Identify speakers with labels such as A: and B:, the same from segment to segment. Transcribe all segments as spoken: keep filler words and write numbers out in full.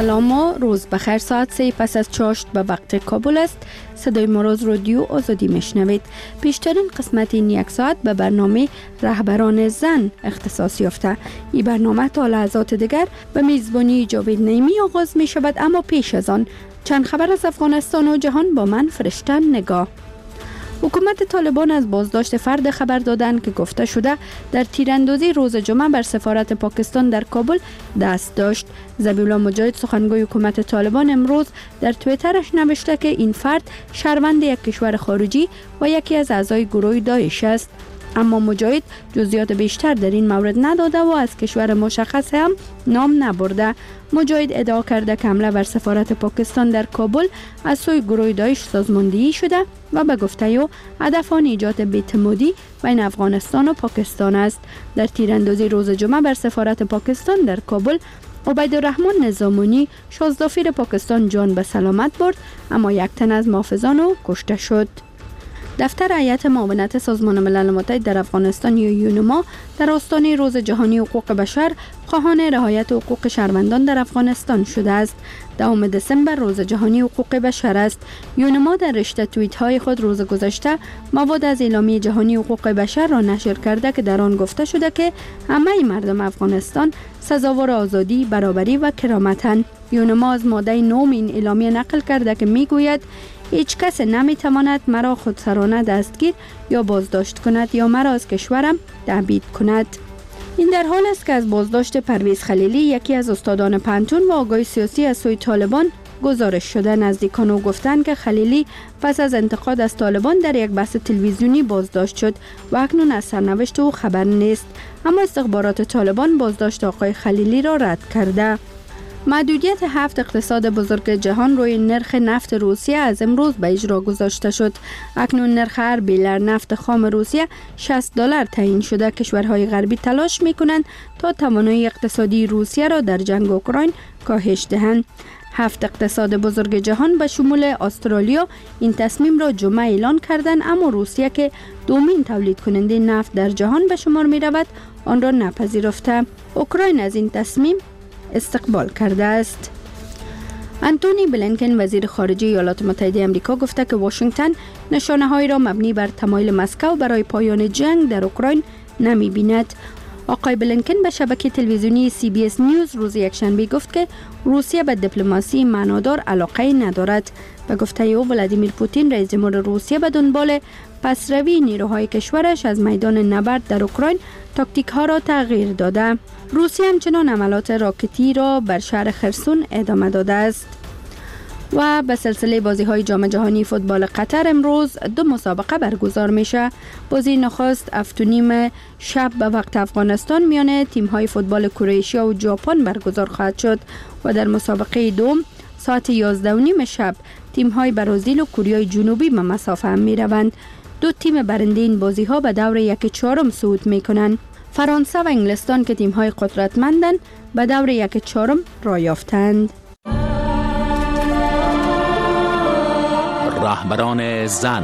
A: سلام و روز بخیر. ساعت سه پس از چاشت به وقت کابل است. صدای ما را از رادیو آزادی میشنوید. پیشترین قسمت این یک ساعت به برنامه رهبران زن اختصاص یافته. این برنامه تا لحظات دیگر به میزبانی جاوید نعیمی آغاز می شود، اما پیش از آن چند خبر از افغانستان و جهان با من فرشته نگاه. حکومت طالبان از بازداشت فرد خبر دادند که گفته شده در تیراندازی روز جمعه بر سفارت پاکستان در کابل دست داشت. ذبیح الله مجاهد سخنگوی حکومت طالبان امروز در توییترش نوشته که این فرد شهروند یک کشور خارجی و یکی از اعضای گروه داعش است. اما مجاهد جزئیات بیشتر در این مورد نداده و از کشور مشخص هم نام نبرده. مجاهد ادعا کرده که حمله بر سفارت پاکستان در کابل از سوی گروه داعش سازماندهی شده و به گفته او هدف آن ایجاد بی‌اعتمادی بین افغانستان و پاکستان است. در تیراندازی روز جمعه بر سفارت پاکستان در کابل، عبیدالرحمن نظامانی شازدافیر پاکستان جان به سلامت برد، اما یک تن از محافظان او کشته شد. دفتر هیئت معاونت سازمان ملل متحد در افغانستان یا یونما در آستانه روز جهانی حقوق بشر خواهان رعایت حقوق شهروندان در افغانستان شده است. دهم دسامبر روز جهانی حقوق بشر است. یونما در رشته توییت های خود روز گذشته مواد از اعلامیه جهانی حقوق بشر را نشر کرده که در آن گفته شده که همه مردم افغانستان سزاوار آزادی، برابری و کرامتند. یونما از ماده نه این اعلامیه نقل کرده که میگوید هیچ کس نمیتواند مرا خودسرانه دستگیر یا بازداشت کند یا مرا از کشورم تبعید کند. این در حال است که از بازداشت پرویز خلیلی، یکی از استادان پنتون و آگاهی سیاسی از سوی طالبان، گزارش شده. نزدیکان او گفتند که خلیلی پس از انتقاد از طالبان در یک بحث تلویزیونی بازداشت شد و اکنون از سرنوشت او خبر نیست، اما استخبارات طالبان بازداشت آقای خلیلی را رد کرده. محدودیت هفت اقتصاد بزرگ جهان روی نرخ نفت روسیه از امروز به اجرا گذاشته شد. اکنون نرخ هر بیلر نفت خام روسیه شصت دلار تعیین شده. کشورهای غربی تلاش می‌کنند تا توانایی اقتصادی روسیه را در جنگ اوکراین کاهش دهند. هفت اقتصاد بزرگ جهان به شمول استرالیا این تصمیم را جمعه اعلان کردند، اما روسیه که دومین تولید کننده نفت در جهان به شمار می رود آن را نپذیرفته. اوکراین از این تصمیم استقبال کرده است. انتونی بلینکن وزیر خارجه ایالات متحده آمریکا گفته که واشنگتن نشانه‌هایی را مبنی بر تمایل مسکو برای پایان جنگ در اوکراین نمی بیند. آقای بلینکن به شبکه تلویزیونی سی بی اس نیوز روز یکشنبه گفت که روسیه به دیپلماسی معنادار علاقه ندارد. به گفته او ولادیمیر پوتین رئیس جمهور روسیه به دنبال پسروی نیروهای کشورش از میدان نبرد در اوکراین تاکتیک ها را تغییر داده. روسیه همچنان عملیات راکتی را بر شهر خرسون ادامه داده است. و به سلسله بازی های جام جهانی فوتبال قطر امروز دو مسابقه برگزار میشه. بازی نخست هفت و نیم شب به وقت افغانستان میان تیم های فوتبال کرواتیا و ژاپن برگزار خواهد شد و در مسابقه دوم ساعت یازده و نیم شب تیم های برزیل و کره جنوبی به مسافه هم می روند. دو تیم برنده این بازی ها به دور یک چهارم صعود می کنند. فرانسه و انگلستان که تیم های قدرتمندند به دور یک چهارم راه یافتند.
B: رهبران زن.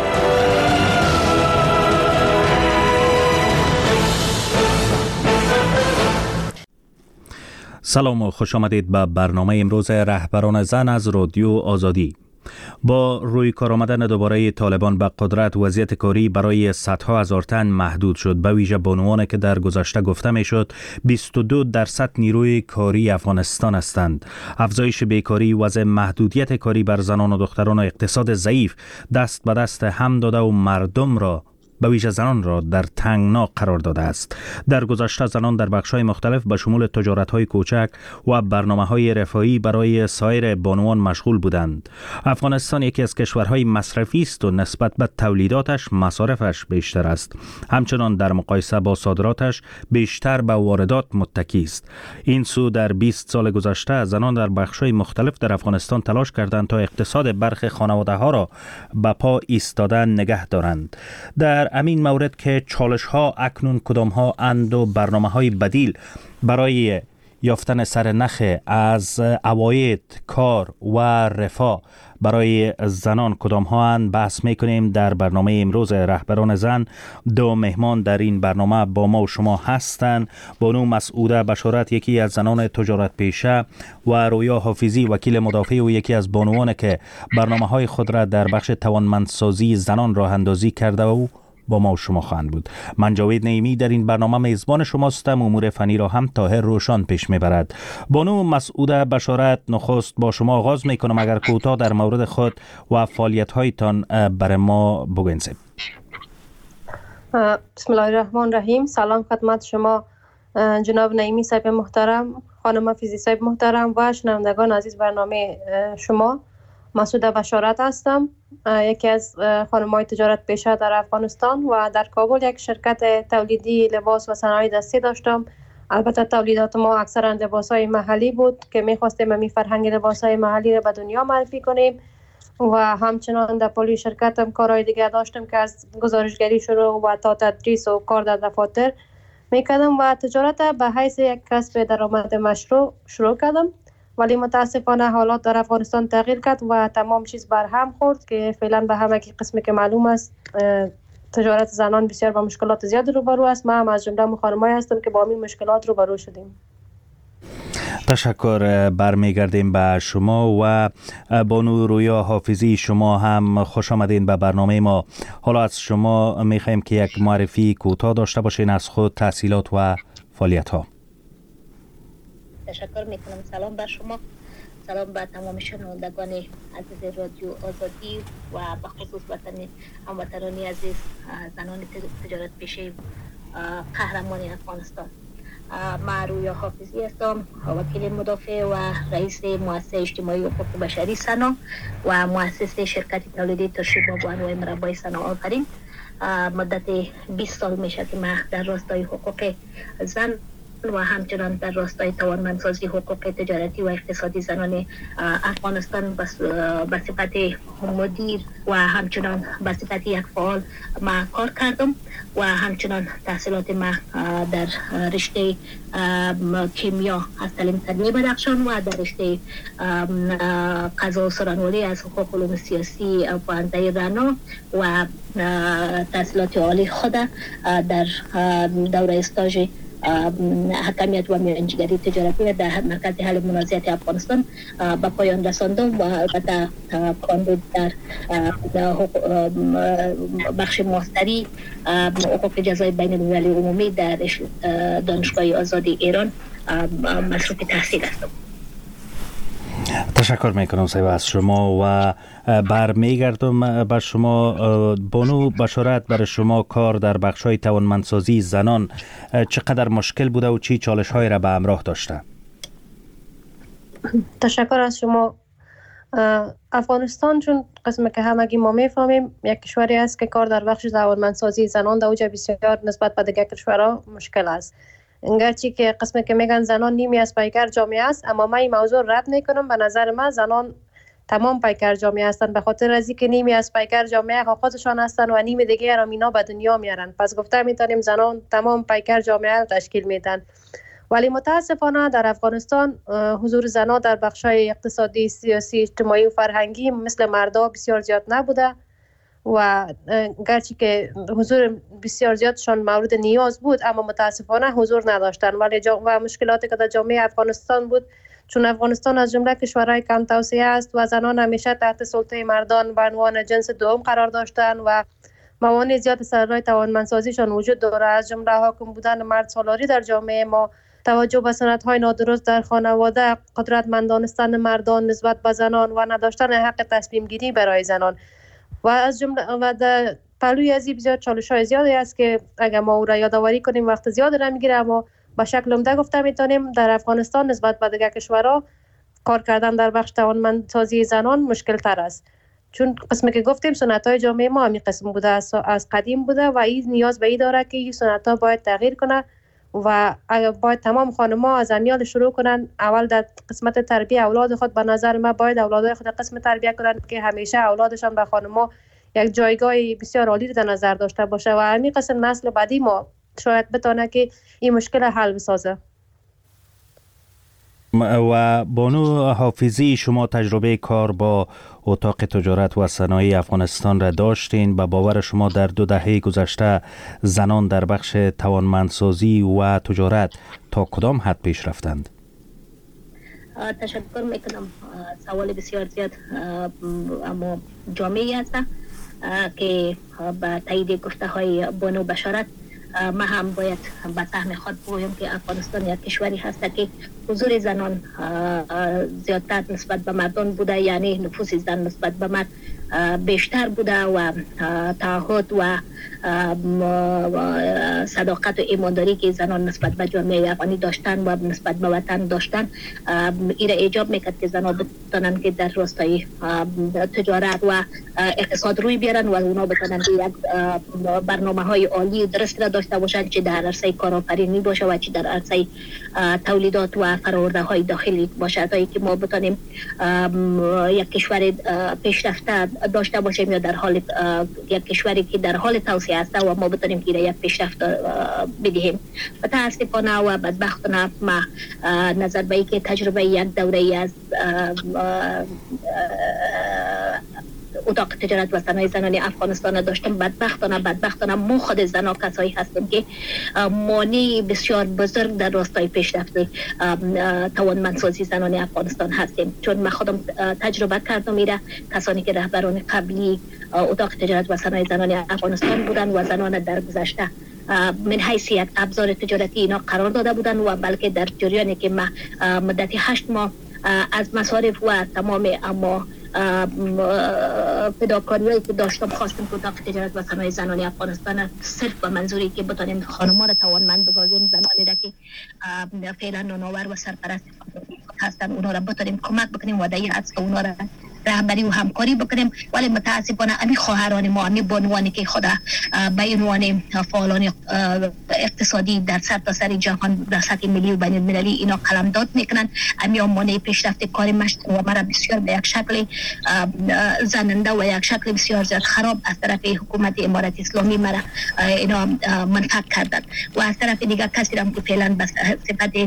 B: سلام و خوش آمدید به برنامه امروز رهبران زن از رادیو آزادی. با روی کار آمدن دوباره طالبان به قدرت، وضعیت کاری برای صدها هزار تن محدود شد. به ویژه بانوانی که در گذشته گفته میشد بیست و دو درصد نیروی کاری افغانستان هستند. افزایش بیکاری، وضع محدودیت کاری بر زنان و دختران و اقتصاد ضعیف دست به دست هم داده و مردم را، به ویژه زنان را، در تنگنا قرار داده است. در گذشته زنان در بخش‌های مختلف به شمول تجارت‌های کوچک و برنامه‌های رفاهی برای سایر بانوان مشغول بودند. افغانستان یکی از کشورهای مصرفی است و نسبت به تولیداتش مصارفش بیشتر است. همچنان در مقایسه با صادراتش بیشتر به واردات متکی است. این سو در بیست سال گذشته زنان در بخش‌های مختلف در افغانستان تلاش کردند تا اقتصاد برخی خانواده‌ها را به پا ایستاده نگه دارند. در امین مورد که چالش ها اکنون کدام ها اند و برنامه های بدیل برای یافتن سرنخ از عواید کار و رفاه برای زنان کدام ها اند بحث میکنیم در برنامه امروز رهبران زن. دو مهمان در این برنامه با ما و شما هستند. بانو مسعوده بشارت، یکی از زنان تجارت پیشه، و رویا حافظی، وکیل مدافع و یکی از بانوان که برنامه های خود را در بخش توانمندسازی زنان راه اندازی کرده و با ما و شما خواهند بود. من جاوید نعیمی در این برنامه میزبان شماستم. امور فنی را هم طاهر روشان پیش میبرد. بانو مسعوده بشارت، نخست با شما آغاز میکنم. اگر کوتاه در مورد خود و فعالیت هایتان برای ما بگوینید.
C: بسم الله الرحمن الرحیم. سلام خدمت شما جناب نعیمی صاحب محترم، خانم حافظی صاحب محترم و شنوندگان عزیز برنامه شما. مسعوده بشارت هستم، یکی از خانم‌های تجارت پیشه در افغانستان و در کابل یک شرکت تولیدی لباس و صنایع دستی داشتم. البته تولیدات ما اکثرا لباس‌های محلی بود که می‌خواستیم می فرهنگ لباس‌های محلی را به دنیا معرفی کنیم و همچنان در پلی شرکتم کارهای دیگه داشتم که از گزارشگری شروع و تا تدریس و کار در دفاتر می‌کردم و تجارت به حیث یک کسب درآمد مشروع شروع کردم. ولی متاسفانه حالات در افغانستان تغییر کرد و تمام چیز برهم خورد که فعلا به همه کی قسمی که معلوم است تجارت زنان بسیار با مشکلات زیاد روبرو است. ما هم از جمله خانم‌هایی هستم که با این مشکلات روبرو شدیم.
B: تشکر. برمیگردیم به شما و بانو رویا حافظی، شما هم خوش آمدین به برنامه ما. حالا از شما میخوایم که یک معرفی کوتاه داشته باشین از خود، تحصیلات و فعالیت ها.
D: تشکر میکنم. سلام بر شما، سلام بر تمام شنوندگان عزیز رادیو آزادی و به خصوص وطن هموطنانی عزیز زنان تجارت پیشه قهرمان افغانستان. من رویا حافظی هستم، وکیل مدافع و رئیس مؤسسه اجتماعی حقوق بشری سنا و مؤسس شرکت تولیدی تشریبا و انواع مربای سنا آفرین. مدت بیست سال میشه که من در راستای حقوق زن و همچنان در راستای توانمندسازی حقوق تجارتی و اقتصادی زنان افغانستان به صفت مدیر و همچنان به صفت یک فعال ما کار کردم و همچنان تحصیلات ما در رشته کیمیا از تعلیم تربیه بدخشان و در رشته قضا و سخنوری از حقوق علوم سیاسی پوهنده رنا و تحصیلات عالی خود در دوره استاژ حکمیت و میانجیگری تجارتی در مرکز حل منازعات افغانستان به پایان رساندم و البته کاندید در بخش ماستری حقوق جزای بین المللی عمومی در دانشگاه آزادی ایران مصروف تحصیل هستم.
B: تشکر میکنم صاحب از شما و برمیگردم به شما. بانو بشارت، برای شما کار در بخش‌های توانمندسازی زنان چقدر مشکل بوده و چی چالش‌هایی را به همراه داشته؟
C: تشکر از شما. افغانستان چون قسمی که همگی ما میفهمیم یک کشوری است که کار در بخش توانمندسازی زنان در اوج بسیار نسبت به دیگر کشورها مشکل است. انگرچه که قسمی که میگن زنان نیمی از پیکر جامعه است، اما من این موضوع رد میکنم. به نظر من زنان تمام پیکر جامعه هستند، به خاطر از اینکه نیمی از پیکر جامعه خودشان هستند و نیم دیگه را اینا به دنیا میارن. پس گفته میتونیم زنان تمام پیکر جامعه را تشکیل میدن. ولی متاسفانه در افغانستان حضور زنان در بخش‌های اقتصادی، سیاسی، اجتماعی و فرهنگی مثل مردا بسیار زیاد نبوده و گرچه که حضور بسیار زیادشان مورد نیاز بود، اما متاسفانه حضور نداشتند. ولی و مشکلاتی که در جامعه افغانستان بود، چون افغانستان از جمله کشورهای کم توسعه است و زنان همیشه تحت سلطه مردان به عنوان جنس دوم قرار داشتند و موانع زیاد سرای توانمندسازیشان وجود دارد، از جمله حاکم بودن مرد سالاری در جامعه ما، توجه به سنت‌های نادرست در خانواده، قدرتمند دانستن مردان نسبت به زنان و نداشتن حق تصمیم گیری برای زنان و از جمله و در پهلوی از این بسیار چالش‌های زیادی است که اگر ما او را یادآوری کنیم وقت زیاد را میگیره، اما با شکل عمده گفته میتونیم در افغانستان نسبت به دیگر کشورها کار کردن در بخش توانمندسازی زنان مشکل تر است، چون قسمی که گفتیم سنت‌های جامعه ما همین قسم بوده، از قدیم بوده و این نیاز به این داره که این سنت‌ها باید تغییر کنه و باید تمام خانم‌ها از امیال شروع کنن. اول در قسمت تربیت اولاد خود به نظر من باید اولادای خود قسم تربیت کنن که همیشه اولادشان به خانم‌ها یک جایگاه بسیار عالی در نظر داشته باشه و همین قسم نسل بعدی ما شاید بتونه که این مشکل حل بسازه.
B: و بانو حافظی، شما تجربه کار با اتاق تجارت و صنایع افغانستان را داشتین. به باور شما در دو دهه گذشته زنان در بخش توانمندسازی و تجارت تا کدام حد پیش رفتند؟
D: تشکر میکنم. سوال بسیار زیاد اما جامعی است که به تایید گفته های بانو بشارت ما هم باید به سهم خود بگویم که افغانستان یک کشوری هست که حضور زنان زیادتر نسبت به مردان بوده، یعنی نفوس زن نسبت به مرد بیشتر بوده و تعهد و صداقت و ایمانداری که زنان نسبت به جامعه افغانی داشتن و نسبت به وطن داشتن این ایجاب میکرد که زنان بتونن که در راستای تجارت و اقتصاد روی بیارن و اونا بتونن که یک برنامه های عالی درست را داشته باشن، چه در عرصه کارآفرینی باشه و چه در عرصه تولیدات و فرآورده های داخلی باشه، تا اینکه ما بتونیم یک کشور پیشرفته داشته باشیم یا در حال یک کشوری که در حال توسعه است و ما بتونیم که یک پیشرفت بدهیم. متاسفانه و بدبختانه ما نظر به اینکه تجربه یک دوره از اتاق تجارت و صنایع زنان افغانستان داشتیم. بدبختانه بدبختانه ما خود زنان کسایی هستیم که مانع بسیار بزرگ در راستای پیشرفت توانمندسازی زنان افغانستان هستیم، چون من خودم تجربه کردم میره کسانی که رهبران قبلی اتاق تجارت و صنایع زنان افغانستان بودن و زنان در گذشته من حیث یک ابزار تجارتی اینا قرار داده بودن و بلکه در جریانی که ما مدت هشت ماه از مصارف و تمام اما فداکاریایی که داشتم خواستم که اتاق تجارت و صنایع زنان افغانستان صرف به منظوری که بتانیم خانم‌ها را توانمند بسازیم، زنانی را که فعلا نانآور و سرپرست هستن اونا را بتانیم کمک بکنیم و در این حد که اونا را رهبری و همکاری بکنیم. ولی متاسفانه امی خواهران ما، امی بانوانی که خود به عنوان فعالان اقتصادی در سرتاسر جهان در سطح ملی و بین المللی اینا قلمداد میکنن، امی مانع پیشرفت کار مشت و مرا بسیار به یک شکل زننده و یک شکل بسیار زیاد خراب از طرف حکومت امارت اسلامی مرا اینا منفعت کردند و از طرف دیگر کسی را که فعلا به صفت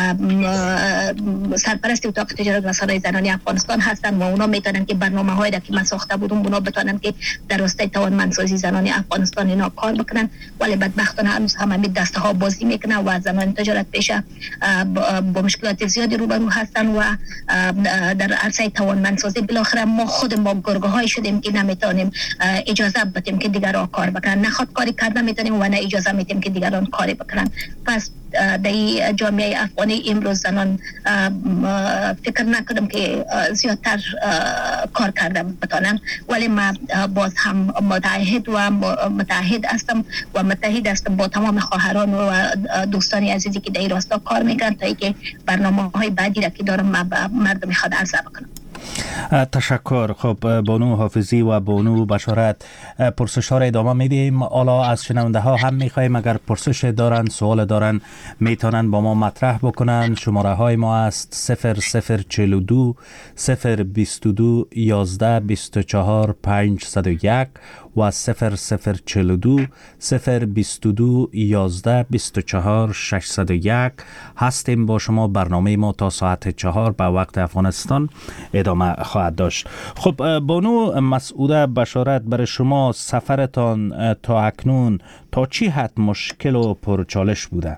D: سرپرست اتاق تجارت و صنایع زنان افغانستان هستند و اونا میتونن که برنامه هایی را که من ساخته بودم اونا بتونن که در راستای توانمندسازی زنان افغانستان اینا کار بکنن، ولی بدبختانه هنوز هم همین دسته ها بازی میکنن و زنان تجارت پیشه با مشکلات زیادی روبرو هستن و در عرصه توانمندسازی بالاخره ما خود ما گرگه های شدیم که نمیتونیم اجازه بدیم که دیگران کار بکنن، نه خودکاری کردن میتونیم و نه اجازه میتیم که دیگران کاری بکنن. پس در جامعه افغانی امروز زنان فکر نکردم که زیادتر کار کرده بتانم، ولی ما باز هم متعهد و متعهد هستم و متحد هستم با تمام خواهران و دوستانی عزیزی که در این راستا کار میکنن تا اینکه برنامه های بعدی را که دارم ما به مردم خود عرضه بکنم.
B: تشکر. خب بانو حافظی و بانو بشارت، پرسش ها را ادامه میدیم. حالا از شنونده ها هم میخوایم اگر پرسش دارن، سوال دارن، میتونن با ما مطرح بکنن. شماره های ما است صفر صفر چهل و دو صفر بیست و دو یازده بیست و چهار پنجصد و یک و صفر صفر چهل و دو صفر بیست و دو یازده بیست و چهار ششصد و یک هستیم با شما. برنامه ما تا ساعت چهار به وقت افغانستان ادامه خواهد داشت. خب بانو مسعوده بشارت، برای شما سفرتان تا اکنون تا چی حد مشکل و پرچالش بوده؟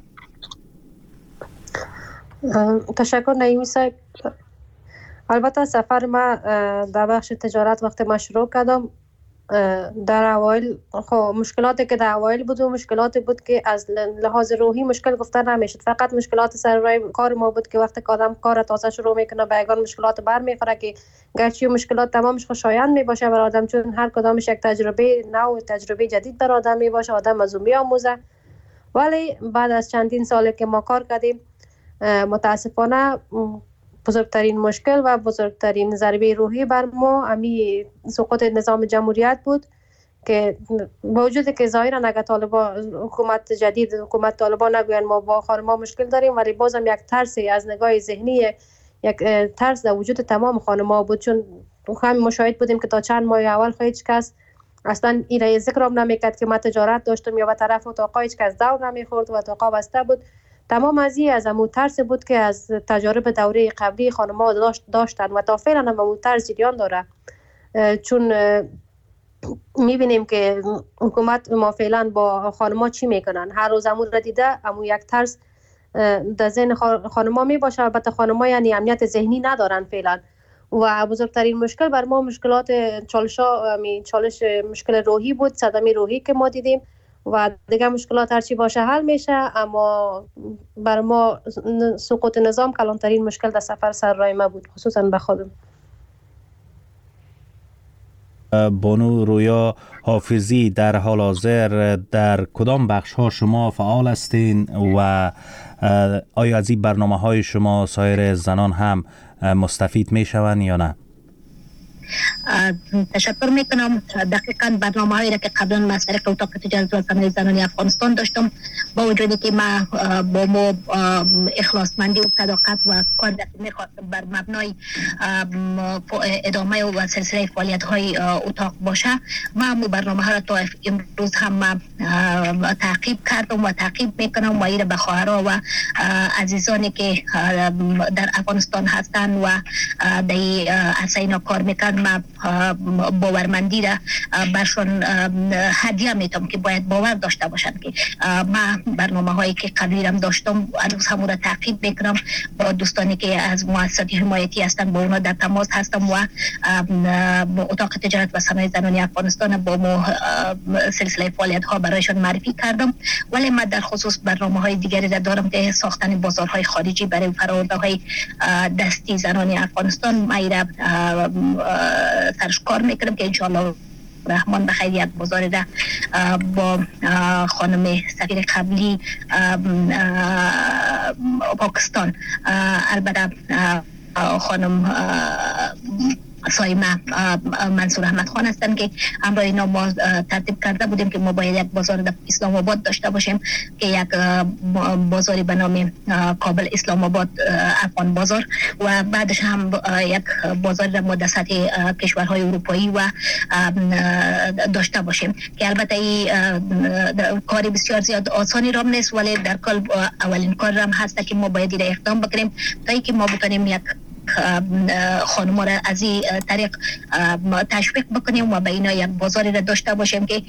C: تشکر نعیمی صاحب. البته سفر ما در بخش تجارت وقتی ما شروع کردم در اوایل خب مشکلاتی که در اوایل بود و مشکلاتی بود که از لحاظ روحی مشکل گفته نمیشد، فقط مشکلات سر راه کار ما بود که وقتی آدم کار تازه شروع میکنه به یگان مشکلات بر میخوره که گرچه مشکلات تمامش خوشایند میباشه برای آدم، چون هر کدامش یک تجربه نو تجربه جدید برای آدم میباشه، آدم از اون میآموزه. ولی بعد از چندین سالی که ما کار کردیم متاسفانه بزرگترین مشکل و بزرگترین ضربه روحی بر ما امی سقوط نظام جمهوریت بود که با وجودی که ظاهرا اگر طالبان حکومت جدید حکومت طالبان نگوین ما با خانم‌ها مشکل داریم، ولی بازم یک ترسی از نگاه ذهنی یک ترس در وجود تمام خانم‌ها بود، چون هم مشاهد بودیم که تا چند ماه اول هیچ کس اصلا این را ذکر هم نمیکرد که ما تجارت داشتم یا به طرف اتاقا هیچ کس دور نمیخورد و اتاقا بسته بود. تمام از این از امو ترس بود که از تجارب دوره قبلی خانم‌ها داشت داشتن و تا فعلا هم امو ترس جریان داره، چون میبینیم که حکومت ما فعلا با خانم‌ها چی میکنن. هر روز امو را دیده امو یک ترس در ذهن خانم‌ها میباشه. البته خانم‌ها یعنی امنیت ذهنی ندارن فعلا و بزرگترین مشکل بر ما مشکلات چالش چالش مشکل روحی بود، صدمه روحی که ما دیدیم و دیگه مشکلات هرچی باشه حل میشه، اما بر ما سقوط نظام کلانترین مشکل در سفر سر راه ما بود، خصوصا به خودم.
B: بانو رویا حافظی، در حال حاضر در کدام بخش ها شما فعال هستین و آیا از این برنامه های شما سایر زنان هم مستفید می شوند یا نه؟
D: تشکر میکنم. دقیقاً برنامه هایی را که قبلا ما از طریق اتاق تجارت و صنایع زنان افغانستان داشتم، با وجودی که ما با ما اخلاصمندی و صداقت و کار که میخواستم بر مبنای ادامه و سلسله فعالیت های اتاق باشه، ما برنامه ها را تا امروز هم تعقیب کردم و تعقیب میکنم و این به خواهرها و عزیزانی که در افغانستان هستند و در اساینا کار میکنن، ما باورمندی را برشون هدیه میتونم که باید باور داشته باشن که ما برنامه هایی که قبلی هم داشتم هنوز همون را تعقیب میکنم. با دوستانی که از مؤسسات حمایتی هستن با اونا در تماس هستم و اتاق تجارت و صنایع زنان افغانستان با ما سلسله فعالیت ها برایشان معرفی کردم. ولی ما در خصوص برنامه های دیگری را دارم که ساختن بازارهای خارجی برای فرآورده های دستی زنان افغانستان ما را سرش کار میکنم که انشاءالله رحمان بخیر یک بازار را با خانم سفیر قبلی پاکستان، البته خانم سایمه منصور احمد خان هستن که همراه اینا ما ترتیب کرده بودیم که ما باید یک بازار در اسلام آباد داشته باشیم که یک بازاری به نام کابل اسلام آباد افغان بازار و بعدش هم یک بازار در ما در سطح کشورهای اروپایی و داشته باشیم که البته این کاری بسیار زیاد آسانی رام نیست، ولی در کل اولین کار رام هست که ما باید اقدام بکنیم تا اینکه ما بتونیم یک خانم‌ها را از این طریق تشویق بکنیم و به اینا یک بازاری را داشته باشیم که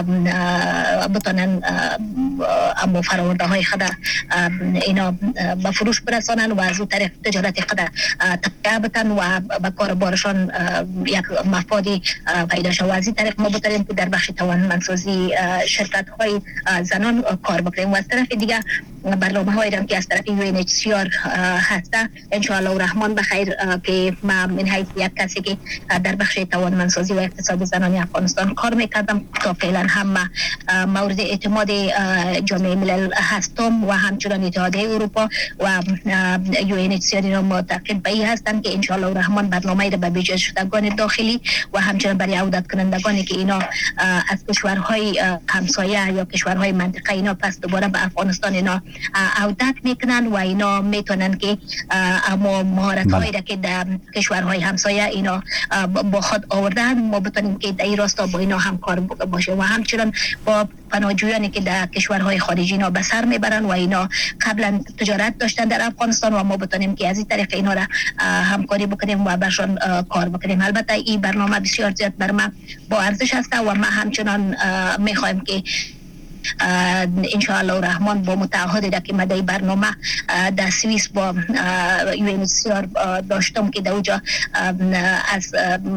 D: بتونن اما فرآورده های خود اینا به فروش برسانن و از اون طریق تجارت خود تقویه بتن و به کار بارشان یک مفادی پیدا شود. از این طریق ما بتونیم که در بخش توانمندسازی شرکت های زنان کار بکنیم و از طرف دیگه برنامه هایی را که از طرف یو ان اچ سی آر هسته انشاءالله رحمان بخیر که ما من حیث یک کسی که در بخش توانمندسازی و اقتصاد زنان افغانستان کار میکردم تا فعلا هم مورد اعتماد جامعه ملل هستم و همچنان اتحادیه اروپا و یو ان اچ سی آر را متعقب به این هستند که انشاءالله رحمان برنامه را به ویژه شدگان داخلی و همچنان برای عودت کنندگانی که اینا از کشورهای همسایه یا کشورهای منطقه اینا پس دوباره به افغانستان اینا عودت میکنن و اینا میتونن که اما مهارت هایی را که در کشورهای همسایه اینا با خود آوردن ما بتونیم که در این راستا با اینا همکار باشه و همچنان با پناهجویانی که در کشورهای خارجی اینا به سر میبرن و اینا قبلا تجارت داشتن در افغانستان و ما بتونیم که از این طریق اینا را همکاری بکنیم و برشان کار بکنیم. البته این برنامه بسیار زیاد بر ما با ارزش هست و ما همچنان میخوایم که انشاءالله رحمان با متعهد که مدعی برنامه در سوئیس با یو ان اچ سی آر داشتم که در اونجا از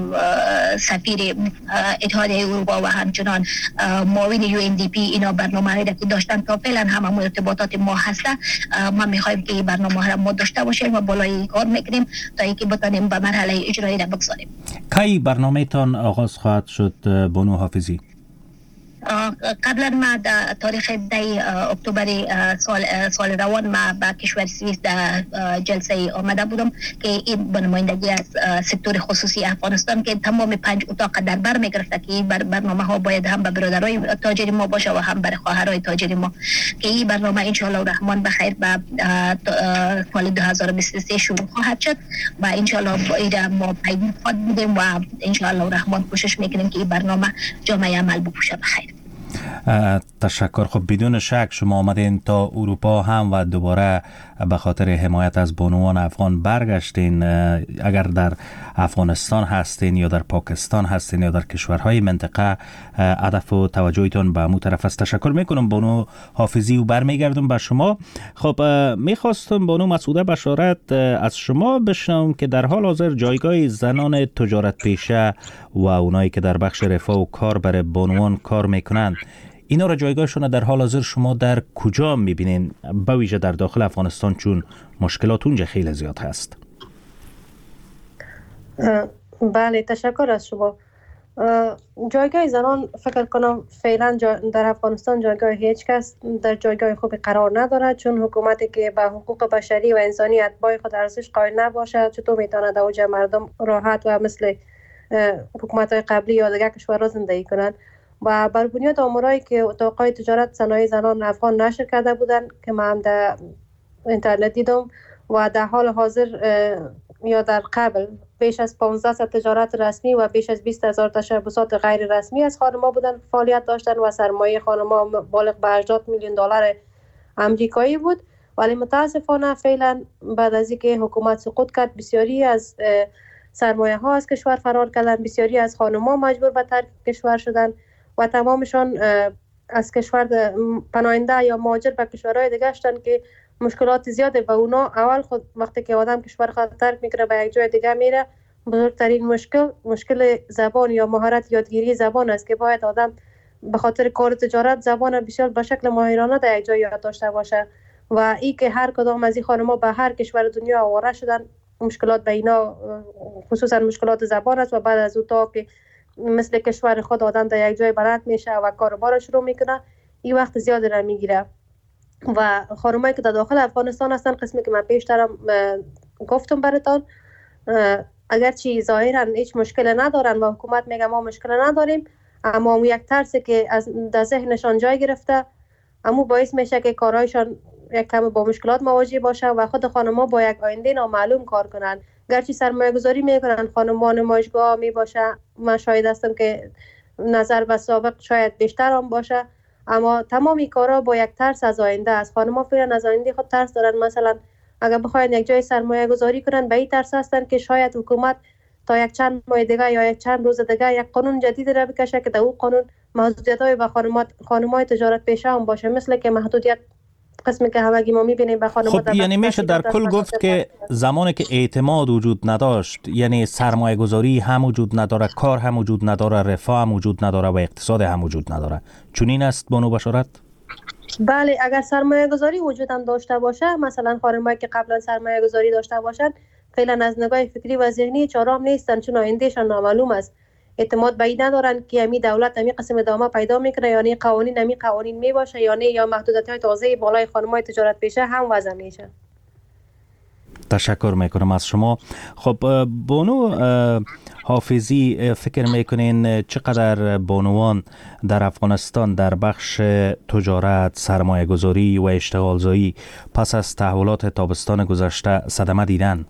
D: سفیر اتحادیه اروپا و همچنان معاون یو ان دی پی اینا برنامه را که داشتن تا فعلا همه ارتباطات ما هسته. ما میخوایم که این برنامه را ما داشته باشیم و بالای کار میکنیم تا اینکه بتونیم به مرحله اجرایی را بگذاریم.
B: کی برنامه تان آغاز خواهد شد بانو حافظی؟
D: قبلا ما در تاریخ ده اکتبر سال سال روان ما با کشور سوئیس در جلسه آمده بودم که این به نمایندگی از سکتور خصوصی افغانستان که تمام پنج اتاق در بر میگرفته که این برنامه ها باید هم به برادرای تاجر ما باشه و هم برای خواهرای تاجر ما که این برنامه ان شاء الله رحمان بخیر به سال دو هزار و بیست و سه شروع خواهد شد و ان شاء الله ایرا ما پیگیر خواهد بودیم و ان شاء الله رحمان کوشش میکنیم که این برنامه جامعه عمل بپوشه بخیر.
B: تشکر. خب بدون شک شما آمدین تا اروپا هم و دوباره به خاطر حمایت از بانوان افغان برگشتین. اگر در افغانستان هستین یا در پاکستان هستین یا در کشورهای منطقه، هدف و توجهتون به مو طرف است. تشکر میکنم بانو حافظی و برمیگردم به شما. خب میخواستم بانو مسعوده بشارت از شما بشنوم که در حال حاضر جایگاه زنان تجارت پیشه و اونایی که در بخش رفاه و کار برای بانوان کار میکنند، اینا را جایگاهشون در حال حاضر شما در کجا میبینین، به ویژه در داخل افغانستان چون مشکلات اونجا خیلی زیاد هست؟
C: بله تشکر از شما. جایگاه زنان فکر کنم فعلا در افغانستان جایگاه هیچ کس در جایگاه خوبی قرار ندارد، چون حکومتی که به حقوق بشری و انسانیت با خود ارزش قائل نباشد چطور میتونه در اوج مردم راحت و مثل حکومت‌های قبلی یا دیگر کشورها زندگی کنند. و بر بنیاد آمارایی که اتاق‌های تجارت صنایع زنان افغان نشر کرده بودند که من هم در اینترنت دیدم و در حال حاضر یا در قبل بیش از پانزده صد تجارت رسمی و بیش از بیست هزار تشبثات غیر رسمی از خانم‌ها بودن فعالیت داشتن و سرمایه خانم‌ها بالغ به هشتاد میلیون دلار آمریکایی بود. ولی متاسفانه فعلا بعد از اینکه حکومت سقوط کرد بسیاری از سرمایه ها از کشور فرار کردن، بسیاری از خانم‌ها مجبور به ترک کشور شدن و تمامشان از کشور پناهنده یا مهاجر به کشورهای دیگه شدن که مشکلات زیاده و اونا اول خود وقتی که آدم کشور خود ترک میکنه به یک جای دیگه میره، بزرگترین مشکل مشکل زبان یا مهارت یادگیری زبان است که باید آدم به خاطر کار تجارت زبان بسیار به شکل ماهرانه در یک جای یاد داشته باشه و این که هر کدام از این خانم‌ها به هر کشور دنیا آواره شدن، مشکلات به اینا خصوصا مشکلات زبان است و بعد از اون تا که مثل کشور خود آدم در یک جای بلد میشه و کاروبار شروع میکنه این وقت زیاد را میگیره. و خانمایی که در داخل افغانستان هستن، قسمی که من پیشترم گفتم براتون، اگرچه ظاهرا هیچ مشکل ندارن و حکومت میگه ما مشکل نداریم، اما اون یک ترسی که از در ذهنشان جای گرفته اما باعث میشه که کارهایشان یک کم با مشکلات مواجه باشه و خود خانم‌ها با یک آینده نامعلوم کار کنن. گرچه سرمایه گذاری میکنن، خانمان نمایشگاه می باشه، من شاید هستم که نظر به سابق شاید بیشتر هم باشه، اما تمامی کارها با یک ترس از آینده است. خانم‌ها فعلا از آینده خود ترس دارن. مثلا اگر بخواین یک جای سرمایه گذاری کنن به این ترس هستن که شاید حکومت تا یک چند ماه دیگه یا یک چند روز دیگه یک قانون جدید را بکشه که در اون قانون محدودیت‌های به خانم‌ها خانم‌های تجارت پیشه هم باشه، مثل که محدودیت قسمی که همگی ما می‌بینیم به خانم‌ها.
B: خب یعنی میشه در کل گفت که زمانی که اعتماد وجود نداشت، یعنی سرمایه گذاری هم وجود نداره، کار هم وجود نداره، رفاه هم وجود نداره و اقتصاد هم وجود نداره. چون این است بانو بشارت؟
C: بله، اگر سرمایه گذاری وجود هم داشته باشه، مثلا خانم‌هایی که قبلا سرمایه گذاری داشته باشن فعلا از نگاه فکری و ذهنی چارام نیستن، چون آیندهشان نامعلوم است. اعتماد به این ندارن که امی دولت امی قسم ادامه پیدا میکنه یا نه قوانین امی قوانین می باشه یا نه یا محدودیت‌های تازه بالای خانم‌های تجارت پیشه هم وضع میشه.
B: تشکر میکنم از شما. خب بانو حافظی، فکر میکنین چقدر بانوان در افغانستان در بخش تجارت، سرمایه گذاری و اشتغال زایی پس از تحولات تابستان گذشته صدمه دیدن؟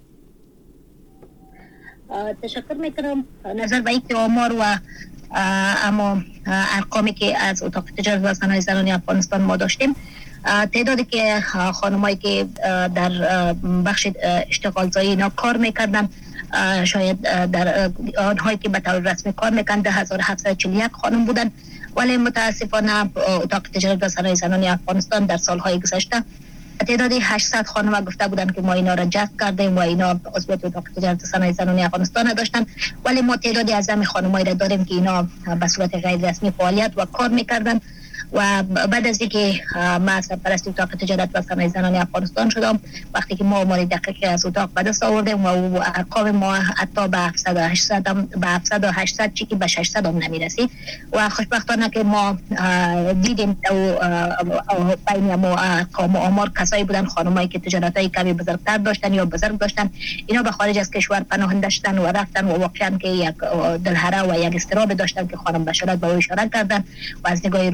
D: تشکر میکنم. نظر به اینکه آمار و اما ارقامی که از اتاق تجارت و صنایع زنان افغانستان ما داشتیم، تعدادی که خانمایی که در بخش اشتغال زایی اینا کار میکردن، شاید در آنهایی که به طور رسمی کار میکردن ده هزار و هفتصد و چهل و یک خانم بودن، ولی متاسفانه اتاق تجارت و صنایع زنان افغانستان در سالهای گذشته تعدادی هشتصد خانم گفته بودن که ما اینا را جذب کردیم و اینا عضویت اتاق تجارت و صنایع زنان افغانستان داشتن، ولی ما تعدادی از همین خانمایی را داریم که اینا به صورت غیر رسمی فعالیت و کار میکردن. و بعد از اینکه ما سرپرست اتاق تجارت و صنایع زنان افغانستان شدم، وقتی که ما آمار دقیق از اتاق به دست آوردیم و ارقام ما حتی به هفتصد و هشتصد به هفتصد و هشتصد چی که به ششصد هم نمیرسید و خوشبختانه که ما دیدیم بین ما ارقام آمار کسایی بودن خانمایی که تجارتای کمی بزرگتر داشتن یا بزرگ داشتن، اینا به خارج از کشور پناهنده شدن و رفتن و واقعا که یک دلهره و یک استراب داشتن که خانم بشارت به او اشاره کردن و از نگاه روحی اینا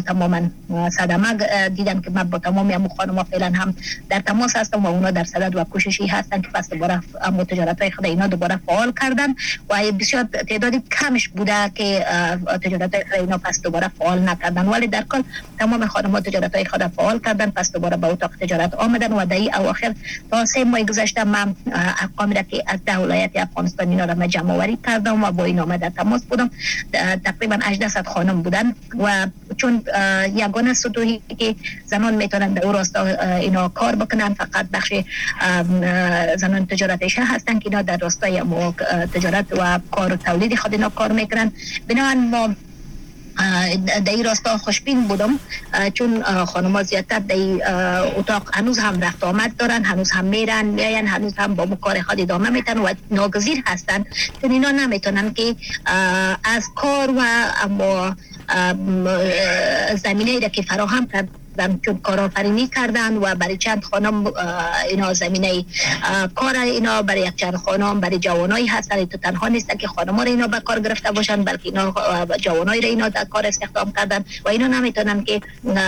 D: تماما صدمه دیدم که من با تمامی ام خانم‌ها فعلا هم در تماس هستم و اونا در صدد و کوششی هستن که پس دوباره ام تجارت‌های خود اینا دوباره فعال کردن و بسیار تعدادی کمش بوده که تجارت‌های خود اینا پس دوباره فعال نکردن، ولی در کل تمام خانم‌ها تجارت‌های خود فعال کردن، پس دوباره به اتاق تجارت آمدن و در این اواخر تا سه ماه گذشته من ارقامی را که از ده ولایت افغانستان اینا را من جمع آوری کردم و با اینا من در تماس بودم. تقریبا هجده صد خانم بودن و چون یگانه سطوحی که زنان میتونن در اون راستا اینا کار بکنن فقط بخش زنان تجارت شهر هستن که اینا در راستای تجارت و کار و تولید خود اینا کار میکنن. بنابراین ما در این راستا خوشبین بودم چون خانم‌ها زیادتر در این اتاق هنوز هم رفت آمد دارن، هنوز هم میرن میاین، هنوز هم با کار خود ادامه میتن و ناگزیر هستن چون اینا نمیتونن که از کار و اما زمینه‌ای را که فراهم کرد چون کارآفرینی کردن و برای چند خانم اینا زمینه کار اینا برای یک چند خانم برای جوانایی هستن، تو تنها نیست که خانم‌ها را اینا به کار گرفته باشن بلکه اینا جوانایی را اینا در کار استخدام کردن و اینا نمیتونن که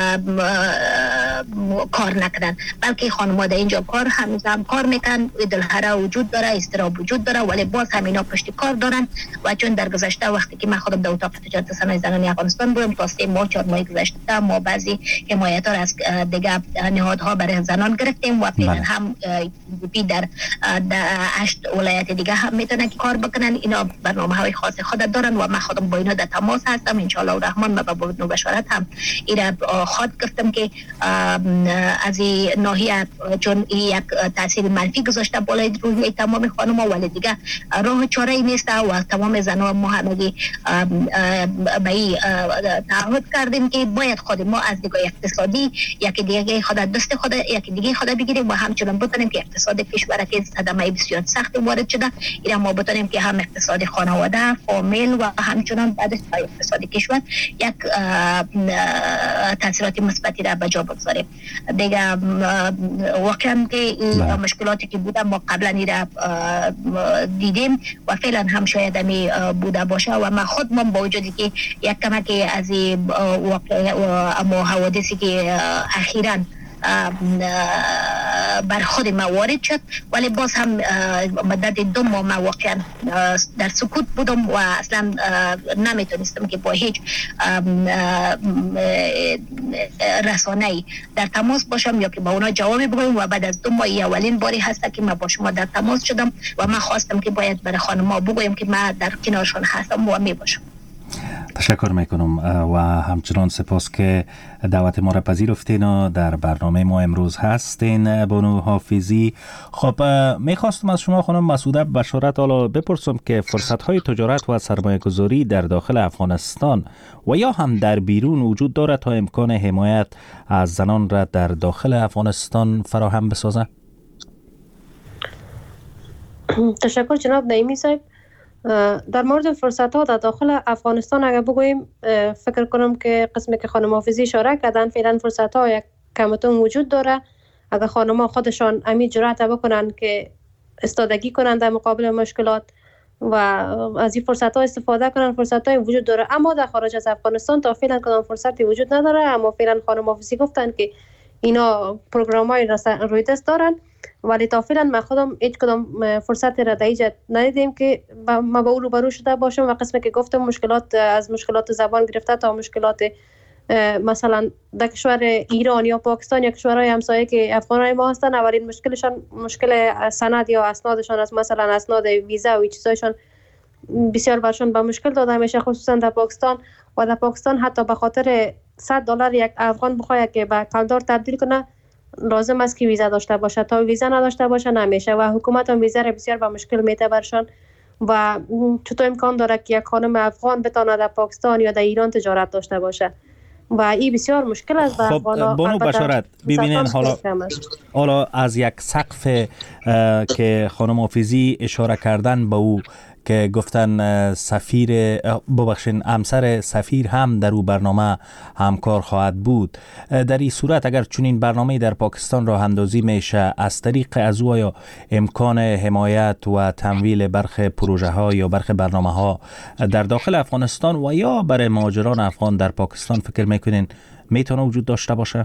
D: کار نکنن بلکه خانم‌ها در اینجا کار هنوز هم کار میکنن، دلهره وجود داره، استراب وجود داره، ولی باز هم اینا پشت کار دارن و چون در گذشته وقتی که من خودم در اتاق تجارت صنایع زنان افغانستان بودم تا سه ماه چهار ماه گذشته ما بعضی حمایت از دیگه نهادها برای زنان گرفتیم و فعلا هم بی در هشت ولایت دیگه هم میتونن که کار بکنن. اینا برنامه های خاص خود دارن و من خودم با اینا در تماس هستم. ان شاء الله الرحمن من با بود بشارت هم اینا خود گفتم که از این ناحیه چون یک تاثیر منفی گذاشته بالای روی تمام خانم‌ها ولی دیگه راه چاره‌ای نیست و تمام زنان ما همگی به این تعهد کردیم که باید خود ما از دیگه اقتصادی یکی دیگه خود دست خود یکی دیگه خود بگیریم و همچنان بتونیم که اقتصاد کشور که صدمه بسیار سخت وارد شده اینا ما بتونیم که هم اقتصاد خانواده فامیل و همچنان بعدش اقتصاد کشور یک تاثیرات مثبتی را به جا بگذاریم. دیگه واقعا که این مشکلاتی که بوده ما قبلا اینا دیدیم و فعلا هم شاید همی بوده باشه و ما خود من با وجودی که یک کمکی از واقع اما حوادثی که اخیراً بر خود ما وارد شد ولی باز هم مدت دو ماه ما واقعا در سکوت بودم و اصلا نمیتونستم که با هیچ رسانه‌ای در تماس باشم یا که با اونا جوابی بگویم و بعد از دو ماه اولین باری هست که ما با شما در تماس شدم و من خواستم که باید برای خانم‌ها بگویم که من در کنارشون هستم و می باشم.
B: تشکر میکنم و همچنان سپاس که دعوت ما را پذیرفتین و در برنامه ما امروز هستین. بانو حافظی، خب میخواستم از شما خانم مسعوده بشارت حالا بپرسم که فرصت های تجارت و سرمایه گذاری در داخل افغانستان و یا هم در بیرون وجود دارد تا امکان حمایت از زنان را در داخل افغانستان فراهم بسازد؟
C: تشکر جناب نعیمی صاحب. در مورد فرصت ها در داخل افغانستان اگر بگوییم فکر کنم که قسمی که خانم حافظی اشاره کردن فعلا فرصت ها یک کمتون وجود داره. اگر خانم ها خودشان امی جرأت بکنن که استادگی کنن در مقابل مشکلات و از این فرصت ها استفاده کنن فرصت های وجود داره، اما در خارج از افغانستان تا فعلا کدام فرصتی وجود نداره. اما فعلا خانم حافظی گفتن که اینا پروگرام های روی دست دارن ولی تا فعلا من خودم هیچ کدام فرصتی را در اینجا ندیدیم که ما با او روبرو شده باشم و قسمی که گفتم مشکلات از مشکلات زبان گرفته تا مشکلات مثلا در کشور ایران یا پاکستان یا کشورهای همسایه که افغانای ما هستن اولین مشکلشان مشکل سند یا اسنادشان از مثلا اسناد ویزا و چیزایشان بسیار برشون به مشکل داده میشه، خصوصا در پاکستان. و در پاکستان حتی به خاطر صد دلار یک افغان بخواد که به کلدار تبدیل کنه لازم است که ویزا داشته باشه، تا ویزا نداشته باشه نمیشه و حکومت هم ویزا را بسیار به مشکل میته برشان. و چطور امکان داره که یک خانم افغان بتونه در پاکستان یا در ایران تجارت داشته باشه و این بسیار مشکل است.
B: خب بانو بشارت ببینین حالا حالا از یک سقف که خانم حافظی اشاره کردن به او که گفتن سفیر ببخشین همسر سفیر هم در او برنامه همکار خواهد بود. در این صورت اگر چنین برنامه‌ای در پاکستان راه اندازی میشه، از طریق از او یا امکان حمایت و تمویل برخی پروژه ها یا برخی برنامه ها در داخل افغانستان و یا برای مهاجران افغان در پاکستان فکر میکنین میتونه وجود داشته باشه؟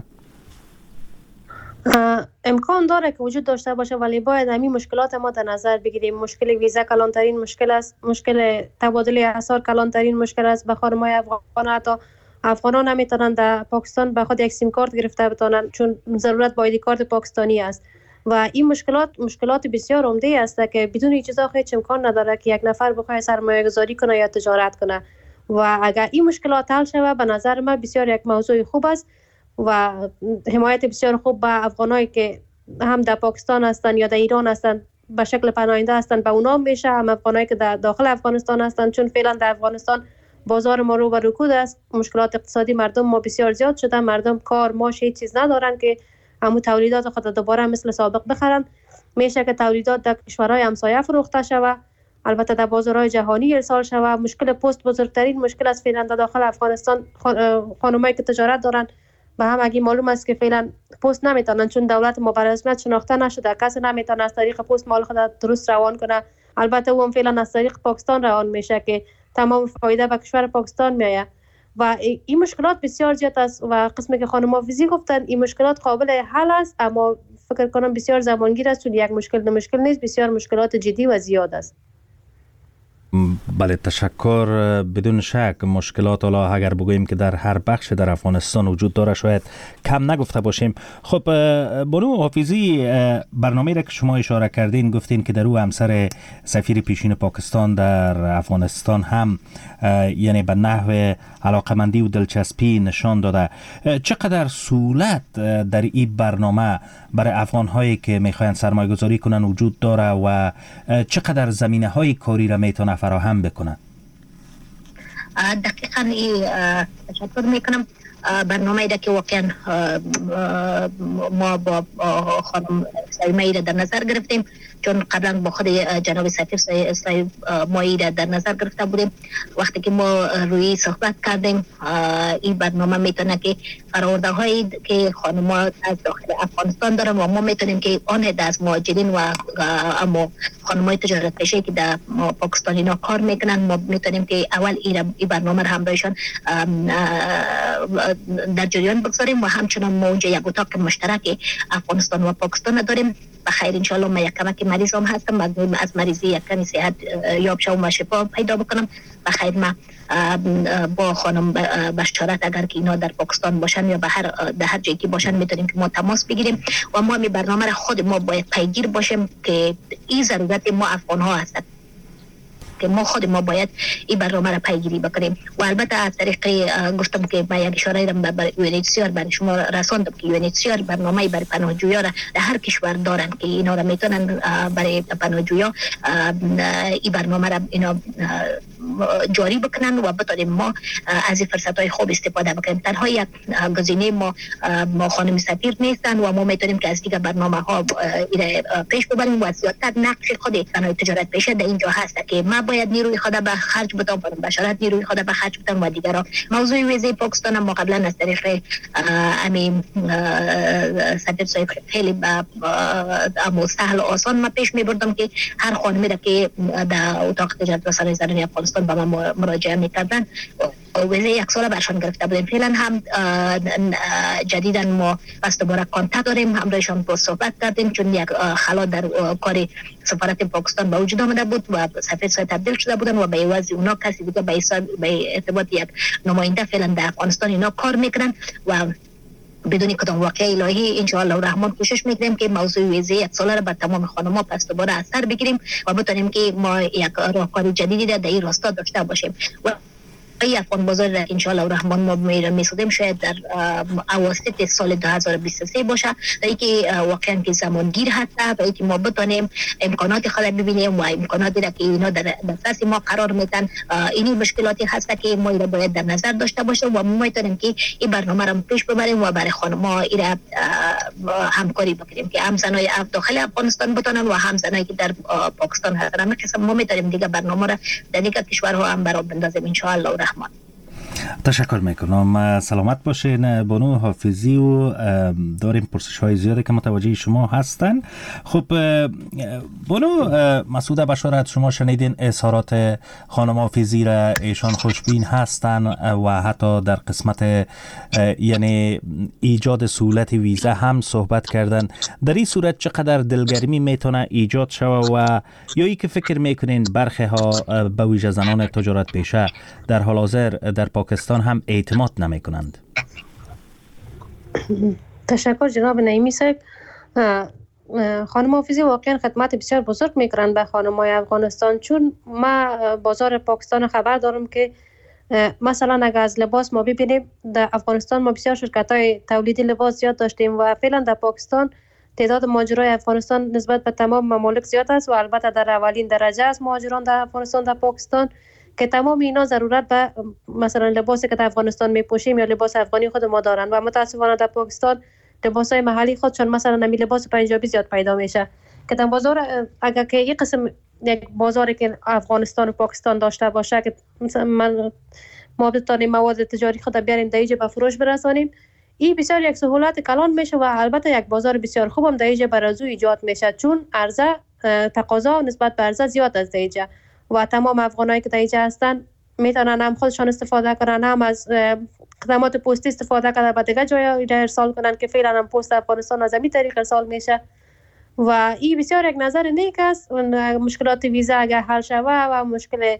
C: امکان داره که وجود داشته باشه، ولی باید همین مشکلات ما در نظر بگیریم. مشکل ویزا کلانترین مشکل است، مشکل تبادل اسعار کلانترین مشکل است. به خانم‌های افغان حتی افغانان نمیتونن در پاکستان به خود یک سیم کارت گرفته بتونن، چون ضرورت با آیدی کارت پاکستانی است. و این مشکلات مشکلات بسیار عمده است که بدون این چیزا هیچ امکان نداره که یک نفر بخواد سرمایه گذاری کنه یا تجارت کنه. و اگر این مشکلات حل شود، به نظر من بسیار یک موضوع خوب است و حمایت بسیار خوب به افغانایی که هم در پاکستان هستند یا در ایران هستند به شکل پناهنده هستند به اونا میشه، هم افغانایی که در داخل افغانستان هستند، چون فعلا در افغانستان بازار ما رو به رکود است. مشکلات اقتصادی مردم ما بسیار زیاد شده، مردم کار ماش هیچ چیز ندارن که همون تولیدات خود دوباره مثل سابق بخرن. میشه که تولیدات در کشورهای همسایه فروخته شود، البته در بازارهای جهانی ارسال شود. مشکل پست بزرگترین مشکل است فعلا در داخل افغانستان. خانمایی که تجارت دارن به همگی معلوم است که فعلا پست نمیتونن، چون دولت ما به رسمیت شناخته نشده، کسی نمیتونه از طریق پست مال خود درست روان کنه. البته او هم فعلا از طریق پاکستان روان میشه که تمام فایده به کشور پاکستان میاد. و این مشکلات بسیار زیاد است و قسمی که خانم حافظی گفتن این مشکلات قابل حل است، اما فکر کنم بسیار زمانگیر است، چون یک مشکل نه مشکل نیست، بسیار مشکلات جدی و زیاد است.
B: بله، تشکر. بدون شک مشکلات حالا اگر بگوییم که در هر بخش در افغانستان وجود داره شاید کم نگفته باشیم. خب بانو حافظی، برنامه‌ای را که شما اشاره کردین گفتین که در او همسر سفیر پیشین پاکستان در افغانستان هم یعنی به نحو علاقمندی و دلچسپی نشان داده. چقدر سهولت در این برنامه برای افغان‌هایی که می‌خواین سرمایه‌گذاری کنن وجود داره و چقدر زمینه‌های کاری را میتونه فراهم بکنن؟
D: دقیقاً این تشکر میکنم. برنامه ایده که واقعا ما با خانم سلیمه ایده در نظر گرفتیم، چون قبلا با خود جناب سفیر صاحب ما ایده در نظر گرفته بودیم. وقتی که ما روی صحبت کردیم این برنامه میتونه که فراورده هایی که خانم از داخل افغانستان دارن و ما میتونیم که آن از مهاجرین و اما خانم های تجارت پیشه که در پاکستان اینا کار میکنن، ما میتونیم که اول این برنامه را همراهشان در جریان بگذاریم و همچنان ما اونجا یک اتاق مشترک افغانستان و پاکستان داریم. بخیر انشالله ما یک کمک مریض هم هستم، از مریضی یک کمی صحت یاب شوم و شفا پیدا بکنم. بخیر ما با خانم بشارت اگر که اینا در پاکستان باشن یا به هر در هر جایی که باشن میتونیم که ما تماس بگیریم و ما می برنامه را خود ما باید پیگیر باشیم که این ضرورت ما افغان ها هست که ما خود ما باید این برنامه را پیگیری بکنیم. و البته از طریق گفتم که با یک اشاره را برای یو ان اچ سی آر برای شما رساندم که یو ان اچ سی آر برنامه برای پناهجویان را در هر کشور دارن که اینا را میتونن برای پناهجویان این برنامه را اینا جاری بکنن و بتونیم ما از این فرصت های خوب استفاده بکنیم. تنها یک گزینه ما ما خانم سفیر نیستن و ما میتونیم که از دیگر برنامه ها پیش ببریم و زیادتر نقش خود صنایع تجارت پیشه در اینجا هست که ما باید نیروی خود به خرج بدم، بشارت نیروی خود به خرج بدم و دیگران. موضوع ویزه پاکستان ما قبلا از طریق امین سفیر صاحب خیلی با امو سهل و آسان ما پیش می بردم که هر خانمی را که در اتاق تجارت و صنایع زنان افغانستان با ما مراجعه میکردن ویزه یک ساله برشان گرفته بودیم. فعلا هم جدیدا ما بس دوباره کانتکت داریم، همراهشان با صحبت کردیم چون یک خلا در کار سفارت پاکستان به وجود آمده بود و سفیر صاحب تبدیل شده بودن و به عوض اونا کسی دیگه به به ارتباط یک نماینده فعلا در افغانستان اینا کار میکنن و بدون کدام واقع الهی ان شاء الله الرحمن کوشش میکنیم که موضوع ویزه یک ساله را بر تمام خانم‌ها پس دوباره اثر بگیریم و بتونیم که ما یک راهکار جدیدی در این راستا داشته باشیم. و ای افغان بازار را ان شاء الله الرحمن ما می‌سازیم، شاید در اواسط سال دو هزار و بیست و سه باشه، در اینکه واقعا که زمانگیر هست، برای اینکه ما بتونیم امکانات خود ببینیم و امکاناتی را که اینا در دسترس ما قرار میدن. اینی مشکلاتی هست که ما را باید در نظر داشته باشیم و ما میتونیم که این برنامه را پیش ببریم و برای خانم‌ها ایرا همکاری بکنیم که هم زنای داخل افغانستان بتونن و هم زنایی که در پاکستان هستن. همه قسم ما میتونیم دیگه برنامه را در دیگه کشورها هم برای بندازیم ان شاء الله الرحمن.
B: تشکر میکنم. سلامت باشین بانو حافظی و داریم پرسش های زیاده که متوجه شما هستن. خب بانو مسعود بشارت، شما شنیدین اظهارات خانم حافظی را، ایشان خوشبین هستن و حتی در قسمت یعنی ایجاد سهولت ویزا هم صحبت کردن. در این صورت چقدر دلگرمی میتونه ایجاد شود و یا ای که فکر میکنین برخی ها به ویژه زنان تجارت پیشه در حال حاضر در پاکستان هم اعتماد نمی کنند؟
C: تشکر جناب نعیمی صاحب. خانم حافظی واقعا خدمت بسیار بزرگ میکنند به خانم‌های افغانستان، چون ما بازار پاکستان خبر دارم که مثلا اگر از لباس ما ببینیم، در افغانستان ما بسیار شرکت‌های تولیدی لباس زیاد داشتیم و فعلا در پاکستان تعداد مهاجرای افغانستان نسبت به تمام ممالک زیاد است و البته در اولین درجه از مهاجران در افغانستان در پاکستان که تمام اینا ضرورت به مثلا لباسی که در افغانستان میپوشیم یا لباس افغانی خود ما دارن و متاسفانه در پاکستان لباسای محلی خودشون مثلا نمی لباس پنجابی زیاد پیدا میشه که در بازار اگر که این قسم یک بازاری که افغانستان و پاکستان داشته باشه که مثلا من ما بتونیم مواد تجاری خود بیاریم در اینجا به فروش برسانیم، این بسیار یک سهولت کلان میشه و البته یک بازار بسیار خوبم در اینجا برازو ایجاد میشه، چون عرضه تقاضا نسبت به عرضه زیاد است در اینجا و تمام افغانایی که در اینجا هستن میتونن هم خودشان استفاده کنن، هم از خدمات پستی استفاده کنن و دیگه جای ارسال کنن که فعلا هم پست افغانستان از این طریق ارسال میشه و این بسیار یک نظر نیک است. مشکلات ویزا اگر حل شود و مشکل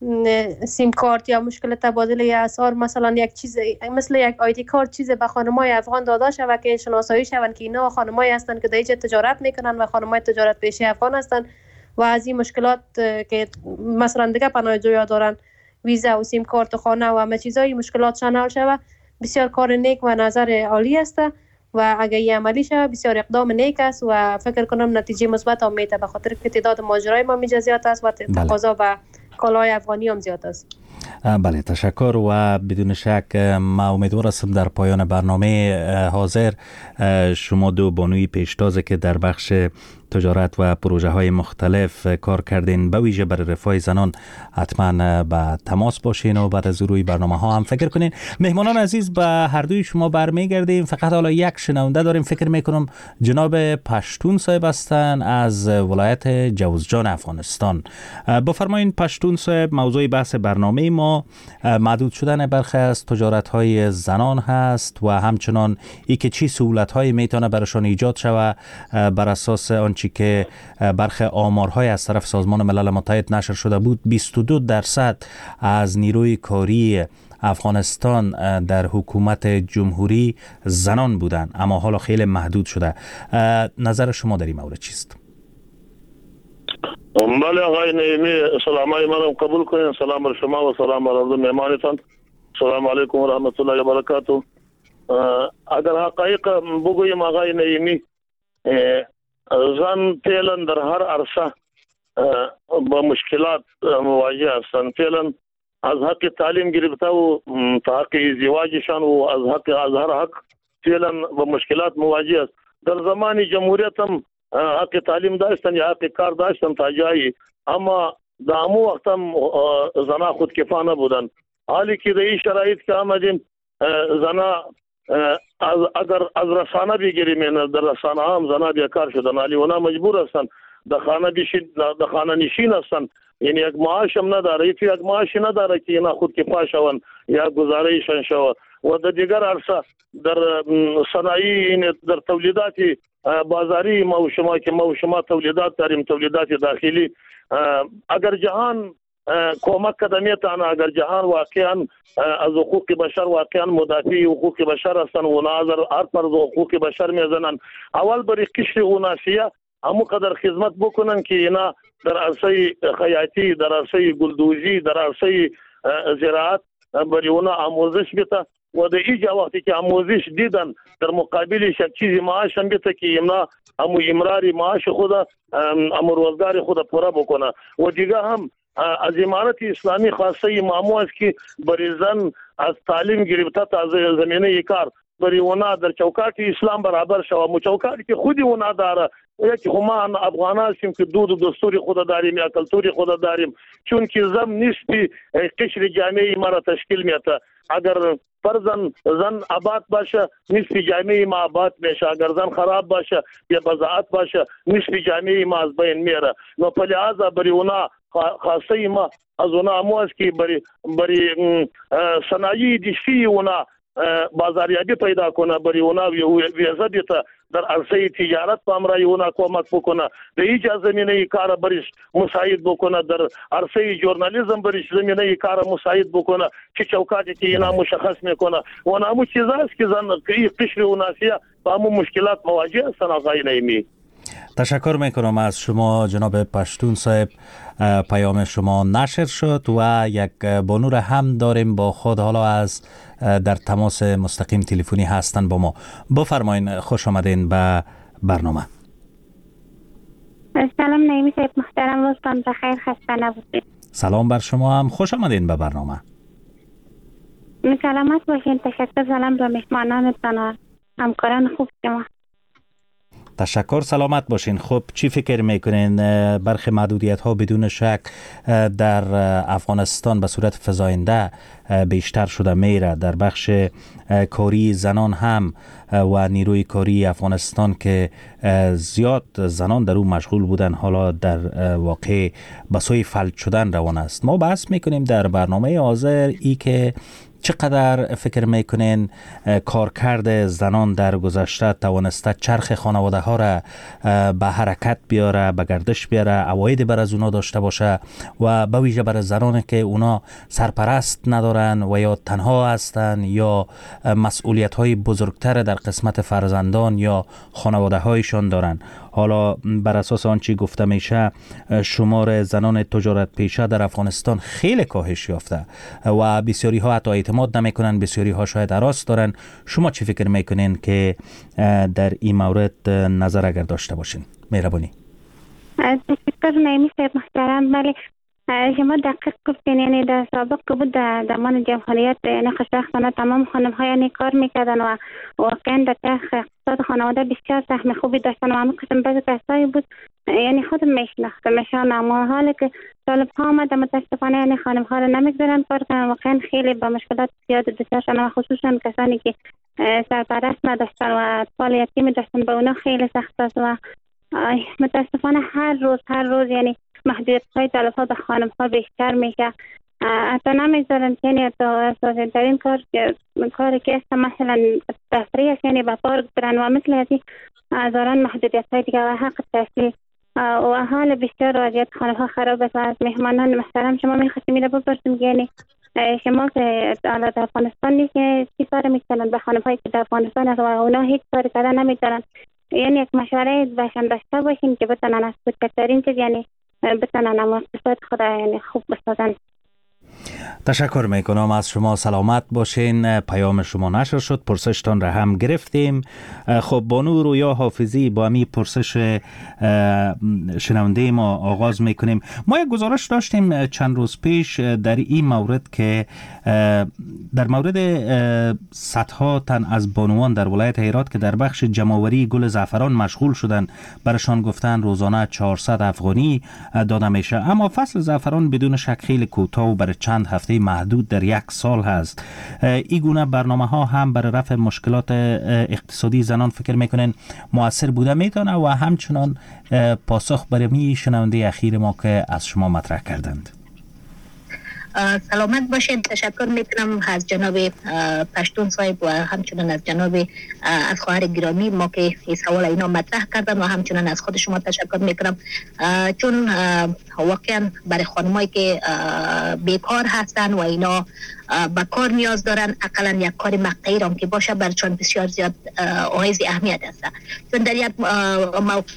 C: سیم کارت یا مشکل تبادل اسعار مثلا یک چیز مثل یک آیدی کارت چیز به خانمای افغان داده شود که شناسایی شون که اینا خانمایی هستن که در اینجا تجارت میکنن و خانمای تجارت پیشه افغان هستن و از این مشکلات که مثلا دیگه پناهجویا دارن ویزا و سیم کارت و خانه و همه چیزای مشکلاتشان حل شود، بسیار کار نیک و نظر عالی است و اگر این عملی شود بسیار اقدام نیک است و فکر کنم نتیجه مثبت هم میده، به خاطر که تعداد مهاجرای ما میجا زیاد است و تقاضا به کالای افغانی هم زیاد است.
B: بله تشکر و بدون شک ما امیدوار هستم در پایان برنامه حاضر شما دو بانوی پیشتازه که در بخش تجارت و پروژه های مختلف کار کردین به ویژه برای رفاه زنان حتما به تماس باشین و بعد از روی برنامه ها هم فکر کنین. مهمانان عزیز به هر دوی شما برمیگردیم، فقط حالا یک شنونده داریم، فکر میکنم جناب پشتون صاحب هستن از ولایت جوزجان افغانستان. بفرمایین پشتون صاحب، موضوع بحث برنامه ما محدود شدن برخی از تجارت های زنان هست و همچنان ای که چی سهولت های میتونه براشون ایجاد شود بر اساس آنچه که برخی آمارهای از طرف سازمان ملل متحد نشر شده بود. بیست و دو درصد از نیروی کاری افغانستان در حکومت جمهوری زنان بودند، اما حالا خیلی محدود شده. نظر شما در این مورد چیست؟
E: بله آقای نعیمی، سلامای منم قبول کنین. سلام بر شما و سلام بر مهمانتان. سلام علیکم و رحمت الله و برکاته. اگر حقایق بگویم آقای نعیمی، زن فعلا در هر عرصه با مشکلات مواجه هستند. فعلا از حق تعلیم گرفته و تا حق ازدواجشان و از حق از هر حق فعلا با مشکلات مواجه است. در زمان جمهوریت هم حق تعلیم داشتن یا حق کار داشتن تا جایی، اما در همو وقت هم زنها خودکفا بودن. حالی که در این شرایط که آمدیم زنها اگر از رسانه بگیریم، در رسانه هم زنها بیکار شدن، حالی اونا مجبور هستن در خانه در خانه نشین هستن، یعنی یک معاش هم نداره، یک معاشی نداره که اینا خودکفا شون یا گزارششان شود. و در دیگر عرصه در صنایع در تولیدات بازاری ما و شما که ما و شما تولیدات داریم، تولیدات داخلی، اگر جهان کمک کدامیه تانا، اگر جهان واقعا از حقوق بشر واقعا مدافع حقوق بشر هستن و نظر هر پر حقوق بشر میزنن، اول برای قشر اوناسیه همو قدر خدمت بکنن که اینا در عرصه خیاطی، در عرصه گلدوزی، در عرصه زراعت برای اونا آموزش بده و در اینجا وقتی که آموزش دیدن در مقابلش یک چیزی معاش هم بده که اینا همو امراری معاش خود امو روزگار خود پورا بکنه و دیگه هم از امارت اسلامی خاصه مامو است که برای زن از تعلیم گرفته تا زمینه کار برای اونا در چوکاٹ اسلام برابر شو مو چوکاٹ که خودی اونا داره یک ما افغان هستیم که دود و دستور خود داریم یا کلتور خود داریم چون که زم نسبی قشر جامعه ما را تشکیل میده اگر فرزن زن آباد باشه نسبی جامعه ما آباد میشه اگر زن خراب باشه یا بضاعت باشه نسبی جامعه ما از بین میره نو په لحاظ برای اونا خاصه ما از اونا مو است که برای برای صنایع دستی اونا بازاریابی پیدا کنه برای اونا ویزا دیتا در عرصه تجارت پامرای اونا کمک بکنه در هیچ زمینه کار برش مساعد بکنه در عرصه ژورنالیسم برش زمینه کار مساعد بکنه که چوکاتی که اینا مشخص میکنه و نامو چیزاست که زن که قشر اوناسیه با همون مشکلات مواجه هستن آقای نعیمی.
B: تشکر میکنم از شما جناب پشتون صاحب. پیام شما نشر شد و یک بانو را هم داریم با خود حالا از در تماس مستقیم تلفنی هستن با ما. بفرمایید، خوش آمدین به برنامه.
F: سلام نعیمی صاحب محترم، روزتان بخیر، خسته نباشید.
B: سلام بر شما هم، خوش آمدین به برنامه.
F: سلامت باشین. تشکر سلام به مهمانانتان و همکاران خوب شما.
B: تشکر، سلامت باشین. خب چی فکر میکنین برخی محدودیت ها بدون شک در افغانستان به صورت فزاینده بیشتر شده میره در بخش کاری زنان هم و نیروی کاری افغانستان که زیاد زنان در اون مشغول بودن حالا در واقع به سوی فلج شدن روان است. ما بحث میکنیم در برنامه حاضر ای که چقدر فکر میکنین کارکرد زنان در گذشته توانسته چرخ خانواده ها را به حرکت بیاره، به گردش بیاره، عواید بر از اونا داشته باشه و به ویژه بر زنانی که اونا سرپرست ندارن و یا تنها هستن یا مسئولیت های بزرگتر در قسمت فرزندان یا خانواده هایشان دارن. حالا بر اساس آنچه گفته میشه شمار زنان تجارت پیشه در افغانستان خیلی کاهش یافته و بسیاری ها حتی اعتماد نمیکنن، بسیاری ها شاید هراس دارن. شما چی فکر میکنین که در این مورد نظر اگر داشته باشین؟ مهربانی.
F: تشکر نعیمی صاحب محترم. ولی شما دقیق گفتین، یعنی در سابق که بود در زمان جمهوریت یعنی خوشبختانه تمام خانم ها یعنی کار میکردن و واقعا در چرخ اقتصاد خانواده بسیار سهم خوبی داشتن و همون قسم بعضی کسایی بود یعنی خودم میشناختمشان، اما حالی که طالب ها آمده متاسفانه یعنی خانم ها رو نمیگذارن کار کنن، واقعا خیلی با مشکلات زیاد دچار شدن و خصوصا کسانی که سرپرست نداشتن و اطفال یتیم داشتن به اونا خیلی سخت است و متاسفانه هر روز هر روز یعنی محدودیت های طالب ها به خانم ها بیشتر میشه. حتی نمیذارن یعنی اساسا ترین کار کاری که است مثلا تفریح است، یعنی به پارک برن و مثل هذه هزاران محدودیت های دیگه و حق تحصیل و حال بیشتر وضعیت خانم ها خراب است. و از مهمانان محترم شما میخواستیم میره بپرسیم یعنی شما که در افغانستان نیست چی کار میکنن به خانم هایی که در افغانستان است و اونا هیچ کاری کردن نمیدارن، یعنی یک مشوره بهشان داشته باشین که بتونن از کوچکترین چیز یعنی بتونن اقتصاد خود یعنی خوب بسازن.
B: تشکر میکنم از شما، سلامت باشین. پیام شما نشر شد، پرسشتان را هم گرفتیم. خب بانو رویا حافظی، با همی پرسش شنونده ما آغاز میکنیم. ما یک گزارش داشتیم چند روز پیش در این مورد که در مورد صدها تن از بانوان در ولایت هرات که در بخش جمع‌آوری گل زعفران مشغول شدن، برشان گفتن روزانه چهارصد افغانی داده میشه، اما فصل زعفران بدون شک خیلی کوتاه و برای چند هفته محدود در یک سال هست. این گونه برنامه ها هم برای رفع مشکلات اقتصادی زنان فکر میکنین مؤثر بوده میتونه و همچنان پاسخ برای می شنونده اخیر ما که از شما مطرح کردند؟
D: سلامت باشید. تشکر میکنم از جناب پشتون صاحب و همچنان از جناب از خواهر گرامی ما که این سوال اینا مطرح کردن و همچنان از خود شما تشکر میکنم، چون واقعا برای خانمایی که بیکار هستن و اینا با کار نیاز دارن، اقلا یک کار مقطعی رام که باشه برچون بسیار زیاد حائز اهمیت است. چون در یک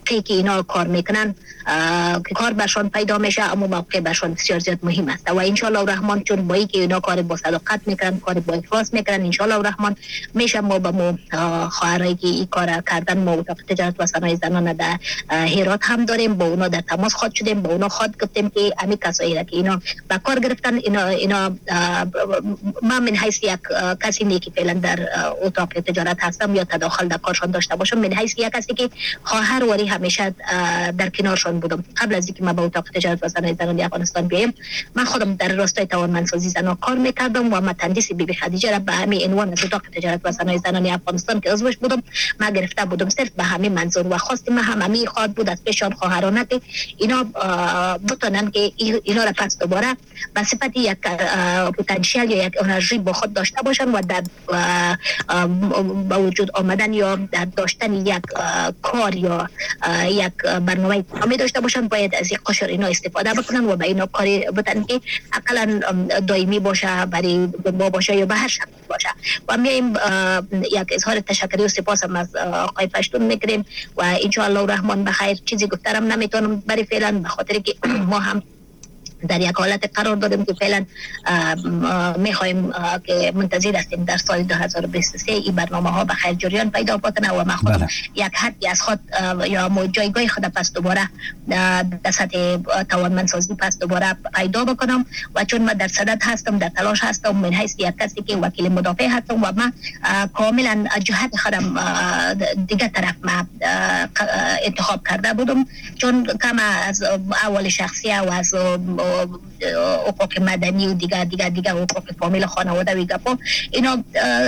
D: موقعی که اینا کار میکنن که کار برشان پیدا میشه، اما موقع برشان بسیار زیاد مهم است و انشالله الرحمن چون با اینکه اینا کار با صداقت میکنن، کار با اخلاص میکنن، انشالله الرحمن میشه ما با مو خواهرایی که این کار کردن ما اتاق تجارت و صنایع زنان در هرات هم داریم، با اونا در تماس خود شدیم، با اونا خود گفتیم که همین کسایی را که اینا با کار گرفتن، اینا اینا ما من حیث یک کسی نیکی فعلا در اتاق تجارت هستم یا تداخل در کارشان داشته باشم، من حیث یک کسی که خواهر وری همیشه در کنارشان بودم. قبل از اینکه ما به اتاق تجارت و صنایع زنان افغانستان بیایم، من خودم در راستای توانمندسازی زنان کار میکردم و مهندس بیبی خدیجه را به همین عنوان از اتاق تجارت و صنایع زنان افغانستان که عضوش بودم ما گرفته بودم، صرف به همین منظور و خواستم ما هم همین خواهد بود از پیشان خواهرانه که اینا بتونن که اینا را پس دوباره به صفت یک پتانسیل یا یک انرژی با خود داشته باشن و در با وجود آمدن یا در داشتن یک کار یا یک برنامه کامی داشته باشن، باید از یک قشر اینا استفاده بکنن و به اینا کاری بتن که اقلا دائمی باشه، برای ما باشه یا به هر شکل باشه. و میایم یک اظهار تشکری و سپاس هم از آقای پشتون میکنیم و انشاءالله الرحمن بخیر. چیزی گفترم نمیتونم برای فعلا به خاطر که ما هم در یک حالت قرار داریم که فعلا میخوایم که منتظر هستیم در سال دو هزار و بیست و سه این برنامه ها به خیر جریان پیدا بکنه و ما خود بله. یک حدی از خود یا مو جایگاه خود پس دوباره در سطح توانمندسازی پس دوباره پیدا بکنم و چون ما در صدد هستم، در تلاش هستم، من حیث یک کسی که وکیل مدافع هستم و ما کاملا جهت خودم دیگه طرف ما انتخاب کرده بودم، چون کم از اول شخصیه و از حقوق مدنی و دیگر دیگر دیگر حقوق فامیل خانواده و گپا اینا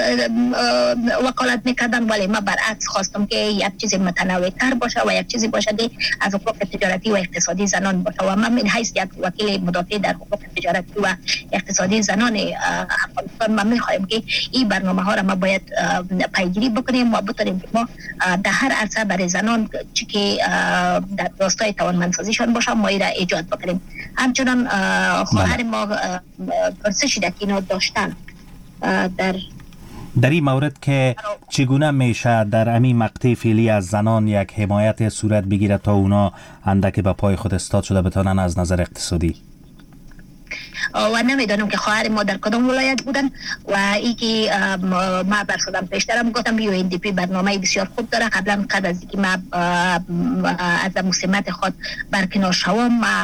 D: وکالت میکردن، ولی ما برعکس خواستم که یک چیز متنوع تر باشه و یک چیزی باشه که از حقوق تجارتی و اقتصادی زنان باشه و من من حیث یک وکیل مدافع در حقوق تجارتی و اقتصادی زنان افغانستان ما میخوایم که این برنامه ها را ما باید پیگیری بکنیم و بتونیم که ما در هر عرصه برای زنان چی که در راستای توانمندسازیشان باشه ما را ایجاد بکنیم. همچنان خواهر ما پرسشی در اینا داشتن در
B: در این مورد که چگونه میشه در همین مقطع فعلی از زنان یک حمایت صورت بگیره تا اونا اندک به پای خود استاد شده بتانن از نظر اقتصادی؟
D: و نمیدونم که خواهر ما در کدام ولایت بودن و ای که ما برخودم پیشترم گفتم یو این دی پی برنامه بسیار خوب داره. قبلا قبل از اینکه ما از مسمت خود برکنار شوم ما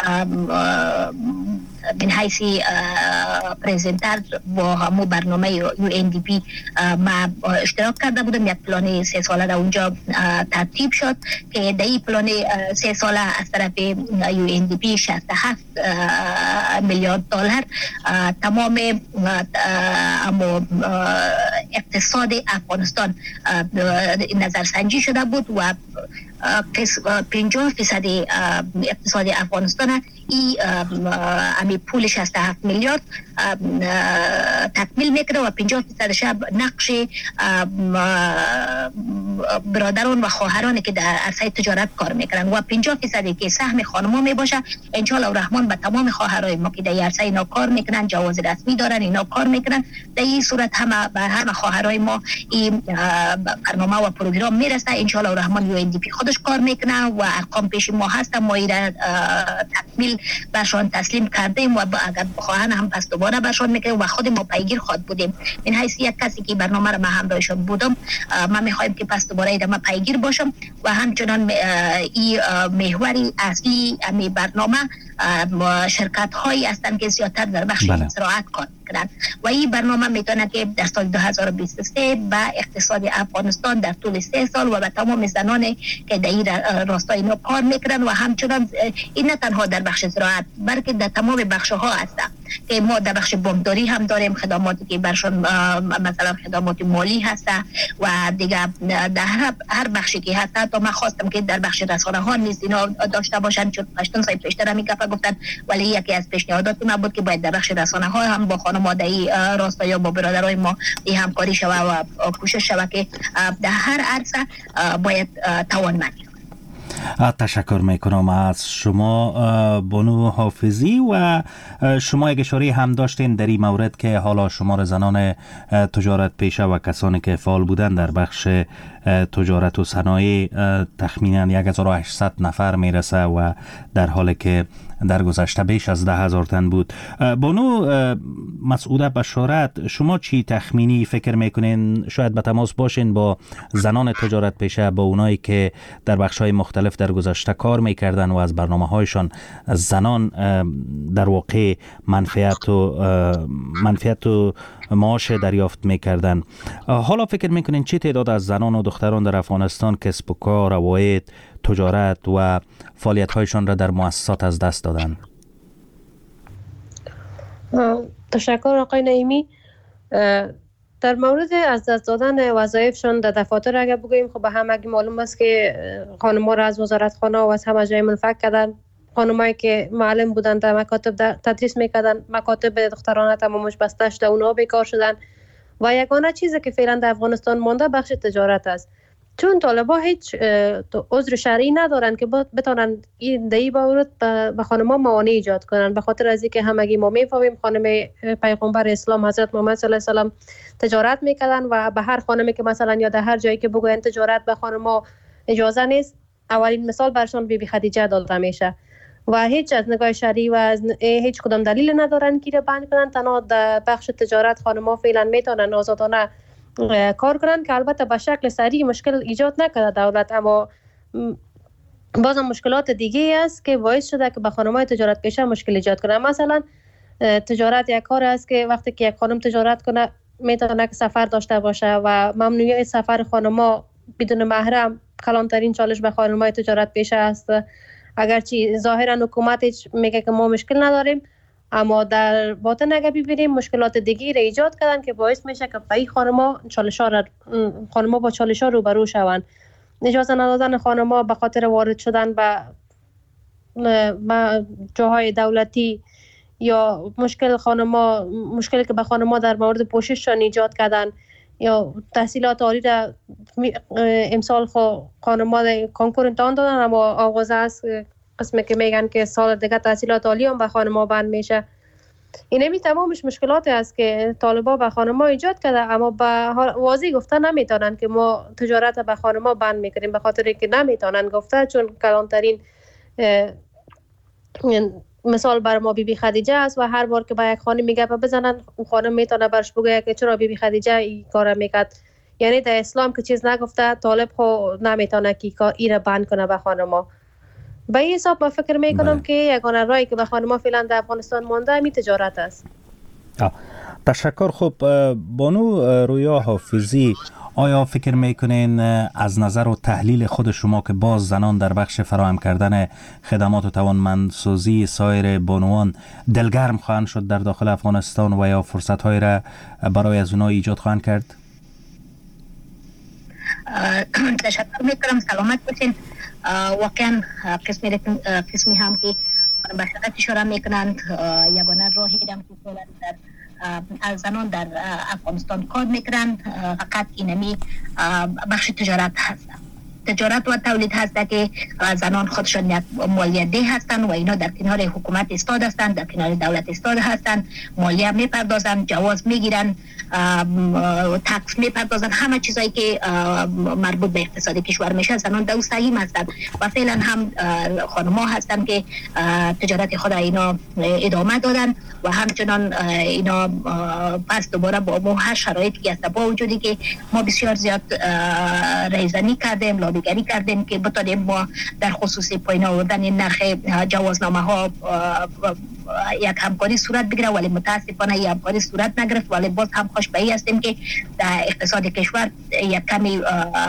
D: من حیثی پریزنتر با همو برنامه یو این دی پی ما اشتراک کرده بودم. یک پلان سه ساله در اونجا ترتیب شد که در این پلان سه ساله از طرف یو این دی پی شصت و هفت میلیارد دلار تمام امو اقتصاد افغانستان نظرسنجی شده بود و پنجاه فیصد اقتصاد افغانستان ای امی پول شصت و هفت میلیارد تکمیل میکنه و پنجاه فیصد شب نقش برادران و خواهرانی که در عرصه تجارت کار میکنن و پنجاه فیصدی که سهم خانم‌ها میباشه. انشالله الرحمن به تمام خواهرای ما که در عرصه اینا کار میکنن، جواز رسمی دارن، اینا کار میکنن، در این صورت همه به همه خواهرای ما این برنامه و پروگرام میرسه. انشالله الرحمن یو این دی پی خودش کار میکنه و ارقام پیش ما هست، ما اینا تکمیل برشان تسلیم کردیم و اگر خواهن هم پس دوباره برشان میکنیم و خود ما پیگیر خود بودیم. من حیث یک کسی که برنامه را ما همراهشان بودم، ما میخوایم که پس دوباره اینا ما پیگیر باشم و همچنان این محوری اصلی امی برنامه شرکت هایی هستند که زیادتر در بخش زراعت کار میکنند و این برنامه میتونه که در سال دو هزار و بیست و سه به اقتصاد افغانستان در طول سه سال و به تمام زنانی که در این راستا اینا کار میکنن و همچنان این نه تنها در بخش زراعت بلکه در تمام بخش ها هست که ما در بخش بانکداری هم داریم خدماتی که برشان مثلا خدمات مالی هست و دیگه در هر بخشی که هست. تا من خواستم که در بخش رسانه ها نیز اینا داشته باشن، چون پشتون سای پیشتر همی گفت گفتن ولی یکی از پیشنهادات ما بود که باید در بخش رسانه ها هم با خانواده‌ای راستا یا با برادرای ما این همکاری شوه و کوشش شوه که در هر عرصه باید توانمندی.
B: تشکر میکنم از شما بانو حافظی و شما یک اشاره هم داشتین در این مورد که حالا شمار زنان تجارت پیشه و کسانی که فعال بودن در بخش تجارت و صنایع تخمینا هزار و هشتصد نفر میرسه و در حالی که در گذشته بیش از ده هزار تن بود. بانو مسعوده بشارت، شما چی تخمینی فکر میکنین شاید به تماس باشین با زنان تجارت پیشه، با اونایی که در بخش‌های مختلف در گذشته کار میکردن و از برنامه‌هایشان زنان در واقع منفعت و منفعت و معاش دریافت میکردن، حالا فکر میکنین چی تعداد از زنان و دختران در افغانستان کسب و کار، روایت، تجارت و فعالیت‌هایشان را در مؤسسات از دست دادن؟
C: تشکر آقای نعیمی. در مورد از دست دادن وظایفشان در دفاتر اگر بگوییم، خب به همگی معلوم است که خانم‌ها را از وزارتخانه و از همه جای منفک کردن. خانمایی که معلم بودن در مکاتب در تدریس میکردن، مکاتب دخترانه تمامش بسته شده، اونها بیکار شدن و یگانه چیزی که فعلا در افغانستان مانده بخش تجارت است. چون طالبا هیچ عذر شرعی ندارن که بتونن این دهی باورد به خانم‌ها موانع ایجاد کنن، به خاطر از اینکه همگی ما میفهمیم خانم پیغمبر اسلام حضرت محمد صلی الله علیه و سلم تجارت میکردن و به هر خانمی که مثلا یا در هر جایی که بگوین تجارت به خانم‌ها اجازه نیست، اولین مثال برشان بی بی خدیجه داده میشه و هیچ از نگاه شرعی و از هیچ کدام دلیل ندارن که بند کنن. تنها در بخش تجارت خانم‌ها فعلا میتونن آزادانه کار کنن که البته به شکل سریع مشکل ایجاد نکرده دولت، اما باز هم مشکلات دیگه است که باعث شده که به خانم‌های تجارت پیشه مشکل ایجاد کنه. مثلا تجارت یک کار است که وقتی که یک خانم تجارت کنه میتونه که سفر داشته باشه و ممنوعیت سفر خانم‌ها بدون محرم کلانترین چالش به خانم‌های تجارت پیشه است. اگرچه ظاهرا حکومت میگه که ما مشکل نداریم، اما در باطن اگر ببینیم مشکلات دیگه را ایجاد کردن که باعث میشه که به این خانم‌ها چالش‌ها را خانم‌ها با چالش‌ها روبرو شوند. اجازه ندادن خانم‌ها به خاطر وارد شدن به جاهای دولتی یا مشکل خانم‌ها مشکلی که به خانم‌ها در مورد پوشششان ایجاد کردن یا تحصیلات عالی را امسال خانم‌ها کنکور امتحان دادن، اما آغاز است قسمی که میگن که سال دیگه تحصیلات عالی هم به خانم‌ها بند میشه. اینمی تمامش مشکلاتی است که طالبا به خانم‌ها ایجاد کرده، اما به واضح گفته نمیتونن که ما تجارت به خانم‌ها بند میکنیم، به خاطر اینکه نمیتونن گفته، چون کلانترین مثال بر ما بی بی خدیجه است و هر بار که با یک خانم میگه بزنن، اون خانم میتونه برش بگه که چرا بی بی خدیجه این کارو میکرد. یعنی در اسلام که چیز نگفته، طالب خو نمیتونه که این را بند کنه به خانم‌ها. به این حساب من فکر میکنم که یگانه راهی که به خانم‌ها فعلا در افغانستان مانده همین تجارت است.
B: تشکر. خب بانو رویا حافظی، آیا فکر میکنین از نظر و تحلیل خود شما که باز زنان در بخش فراهم کردن خدمات و توانمندسازی سایر بانوان دلگرم خواهند شد در داخل افغانستان و یا فرصت‌هایی را برای از اونها ایجاد خواهند کرد؟
D: تشکر میکنم. سلامت باشین. واقعا قسمی قسمی هم که بشارت اشاره میکنند یگانه راهی هم که فعلا در از زنان در افغانستان کار میکنند فقط اینمی بخش تجارت هست. تجارت و تولید هست که زنان خودشان یک مالیه ده هستند و اینا در کنار حکومت استاد هستند، در کنار دولت استاد هستند، مالیه میپردازند، جواز میگیرند، تکس میپردازند، همه چیزایی که مربوط به اقتصاد کشور میشه زنان در سهیم هستند و فعلا هم خانم‌ها هستند که تجارت خود اینا ادامه دادن و همچنان اینا پس دوباره با ما هر شرایطی که است، با وجودی که ما بسیار زیاد ریزنی کردیم، لابیگری کردیم که بتونیم ما در خصوص پایین آوردن نرخ جوازنامه ها یک همکاری صورت بگیره، ولی متاسفانه یک همکاری صورت نگرفت. ولی باز هم خوشبختی هستیم که در اقتصاد کشور یک کمی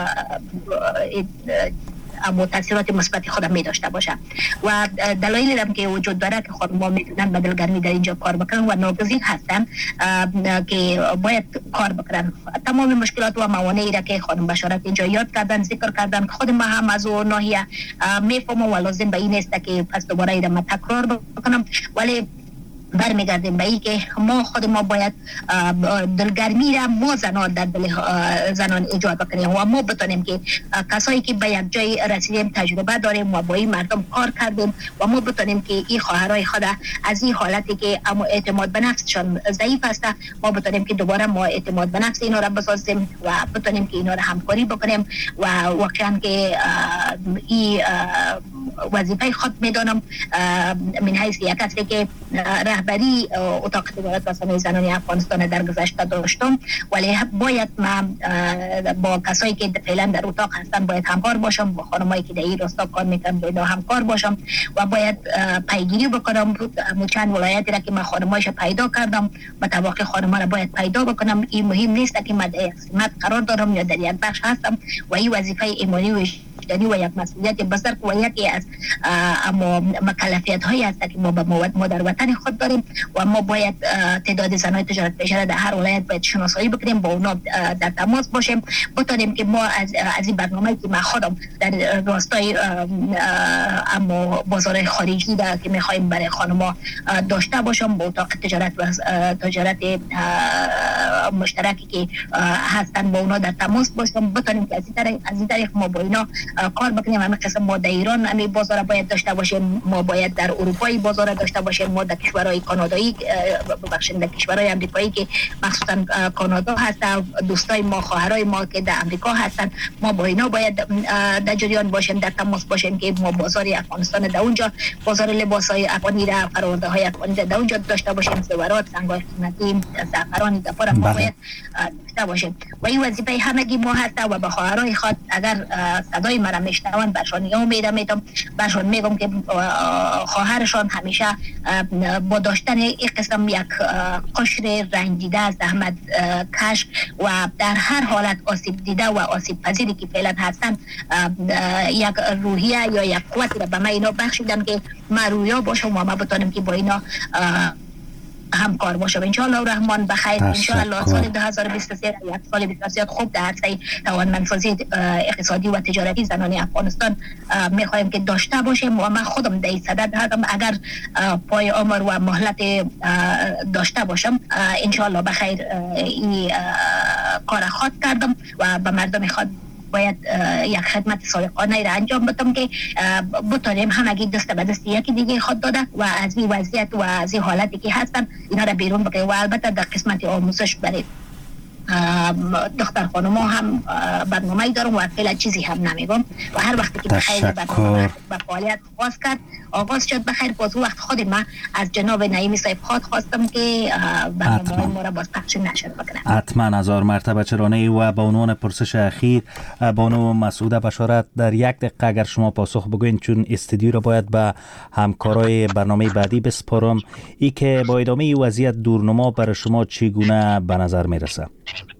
D: اما تاثیرات مثبت خودم می داشته باشه و دلایلی هم که وجود داره که خانم‌ها میتونن به دلگرمی در اینجا کار بکنن و ناگزیر هستن که باید کار بکنن. تمام مشکلات و موانعی را که خانم بشارت اینجا یاد کردن، ذکر کردن، خود ما هم از اون ناحیه میفهمم و لازم به این است که پس دوباره ایرم تکرار بکنم، ولی برمیگردیم به این که ما خود ما باید دلگرمی را ما زنان در دل زنان ایجاد بکنیم و ما بتونیم که کسایی که به یک جای رسیدیم تجربه داریم و با این مردم کار کردیم و ما بتونیم که این خواهرای خود از این حالتی که اما اعتماد به نفسشان ضعیف است ما بتونیم که دوباره ما اعتماد به نفس اینا را بسازیم و بتونیم که اینا را همکاری بکنیم و واقعا که این وظیفه خود میدانم من حیث یک کسی که رهبری اتاق تجارت رسانه زنان افغانستان در گذشته داشتم، ولی باید من با کسایی که فعلا در اتاق هستن باید همکار باشم، با خانمایی که در این راستا کار میکنن باید همکار باشم و باید پیگیری بکنم چند ولایتی را که من خانمایش پیدا کردم به طبق خانما را باید پیدا بکنم. این مهم نیست که من در سمت قرار دارم یا در یک بخش هستم و این وظیفه ایمانی و وجدانی و یک مسئولیت بزرگ و یکی از اما مکلفیت هایی است که ما به ما در وطن خود داریم و ما باید تعداد زنان تجارت پیشه در هر ولایت باید شناسایی بکنیم، با اونا در تماس باشیم، بتونیم که ما از از این برنامه‌ای که ما خودم در راستای اما بازار خارجی در که می‌خوایم برای خانم‌ها داشته باشم با اتاق تجارت و تجارت مشترکی که هستن با اونا در تماس باشم، بتونیم که از این طریق از این طریق ما با اینا کار بکنیم. همین قسم ما در ایران همین بازار باید داشته باشیم، ما باید در اروپای بازار داشته باشیم، ما در کشورهای کانادایی ببخشید در کشورهای آمریکایی که مخصوصا کانادا هستن، دوستای ما خواهرای ما که در آمریکا هستن، ما با اینا باید در جریان باشیم، در تماس باشیم که ما بازار افغانستان در اونجا بازار لباسای افغانی را فرآورده های افغانی در اونجا داشته باشیم، زیورات، سنگ‌های قیمتی، زعفران دفار ما باید داشته باشیم و این وظیفه همگی ما هست و به خواهرای خود اگر صدای مرا میشنوند برشان امید میدم برشان میگم که خواهرشان همیشه با داشتن این قسم یک قشر رنجیده از زحمت کش و در هر حالت آسیب دیده و آسیب پذیری که فعلا هستن یک روحیه یا یک قوتی را به ما اینا بخشیدن که ما رویا باشم و ما بتانم که با اینا همکار باشم. انشاءالله رحمان بخیر. انشاءالله سال دو هزار و بیست و سه یک سال بسیار خوب در عرصه توانمندسازی اقتصادی و تجارتی زنان افغانستان میخوایم که داشته باشیم و من خودم در این صدد هستم اگر پای عمر و مهلت داشته باشم انشاءالله بخیر این کار خود کردم و به مردم خود باید یک خدمت صادقانه را انجام بدم که بتونیم همگی دست به دست یکی دیگه خود داده و از این وضعیت و از این حالتی که هستن اینا را بیرون بکنیم و البته در قسمت آموزش برای دختر خانم هم برنامه‌ای دارم و فعلا چیزی هم نمیگم و هر وقتی که بخیر برنامه به فعالیت آغاز کرد آغاز شد بخیر باز وقت خود ما از جناب نعیمی صاحب خود خواستم که برنامه ما را باز پخش نشر بکنم.
B: حتما هزار مرتبه چرانه و با عنوان پرسش اخیر بانو مسعوده بشارت در یک دقیقه اگر شما پاسخ بگوین چون استودیو را باید به همکارای برنامه بعدی بسپارم، ای که با ادامه وضعیت دورنما برای شما چگونه به نظر میرسه؟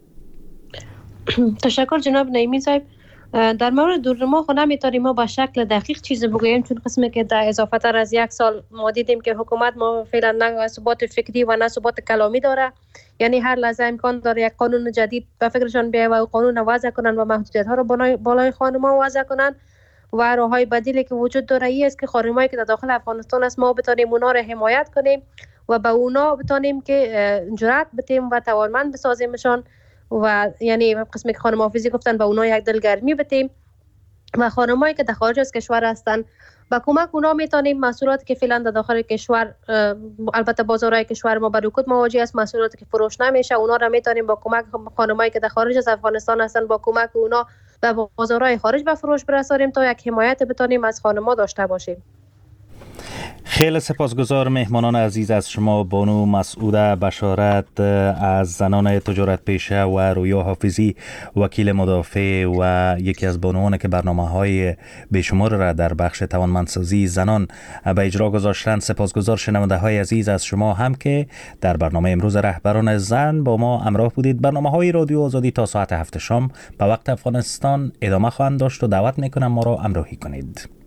C: تشکر جناب نعیمی صاحب. در مورد دورنما خود نمیتونیم ما با شکل دقیق چیز بگوییم چون قسمی که در اضافه تر از یک سال ما دیدیم که حکومت ما فعلا نه ثبات فکری و نه ثبات کلامی داره، یعنی هر لحظه امکان داره یک قانون جدید به فکرشان بیاید و قانون وضع کنن و محدودیت ها رو بالای خانم‌ها وضع کنن و راههای بدیلی که وجود داره ای است که خانمایی که در داخل افغانستان است ما بتونیم اونا رو حمایت کنیم و به اونا بتونیم که جرأت بدیم و توانمند بسازیمشان و یعنی قسمی که خانم حافظی گفتن به اونا یک دلگرمی بدیم و خانمایی که در خارج از کشور هستن با کمک اونا میتونیم محصولاتی که فعلا در داخل کشور البته بازارهای کشور ما با رکود مواجه است، محصولاتی که فروش نمیشه اونا را میتونیم با کمک خانمایی که در خارج از افغانستان هستن با کمک اونا به بازارهای خارج به فروش برسانیم تا یک حمایت بتونیم از خانم‌ها داشته باشیم.
B: خیلی سپاسگزار مهمانان عزیز از شما بانو مسعوده بشارت از زنان تجارت پیشه و رویا حافظی وکیل مدافع و یکی از بانوان که برنامه‌های بیشمار را در بخش توانمندسازی زنان به اجرا گذاشتند. سپاسگزار شنونده‌های عزیز از شما هم که در برنامه امروز رهبران زن با ما همراه بودید. برنامه‌های رادیو آزادی تا ساعت هفت شام به وقت افغانستان ادامه خواهند داشت و دعوت می‌کنم ما را همراهی کنید.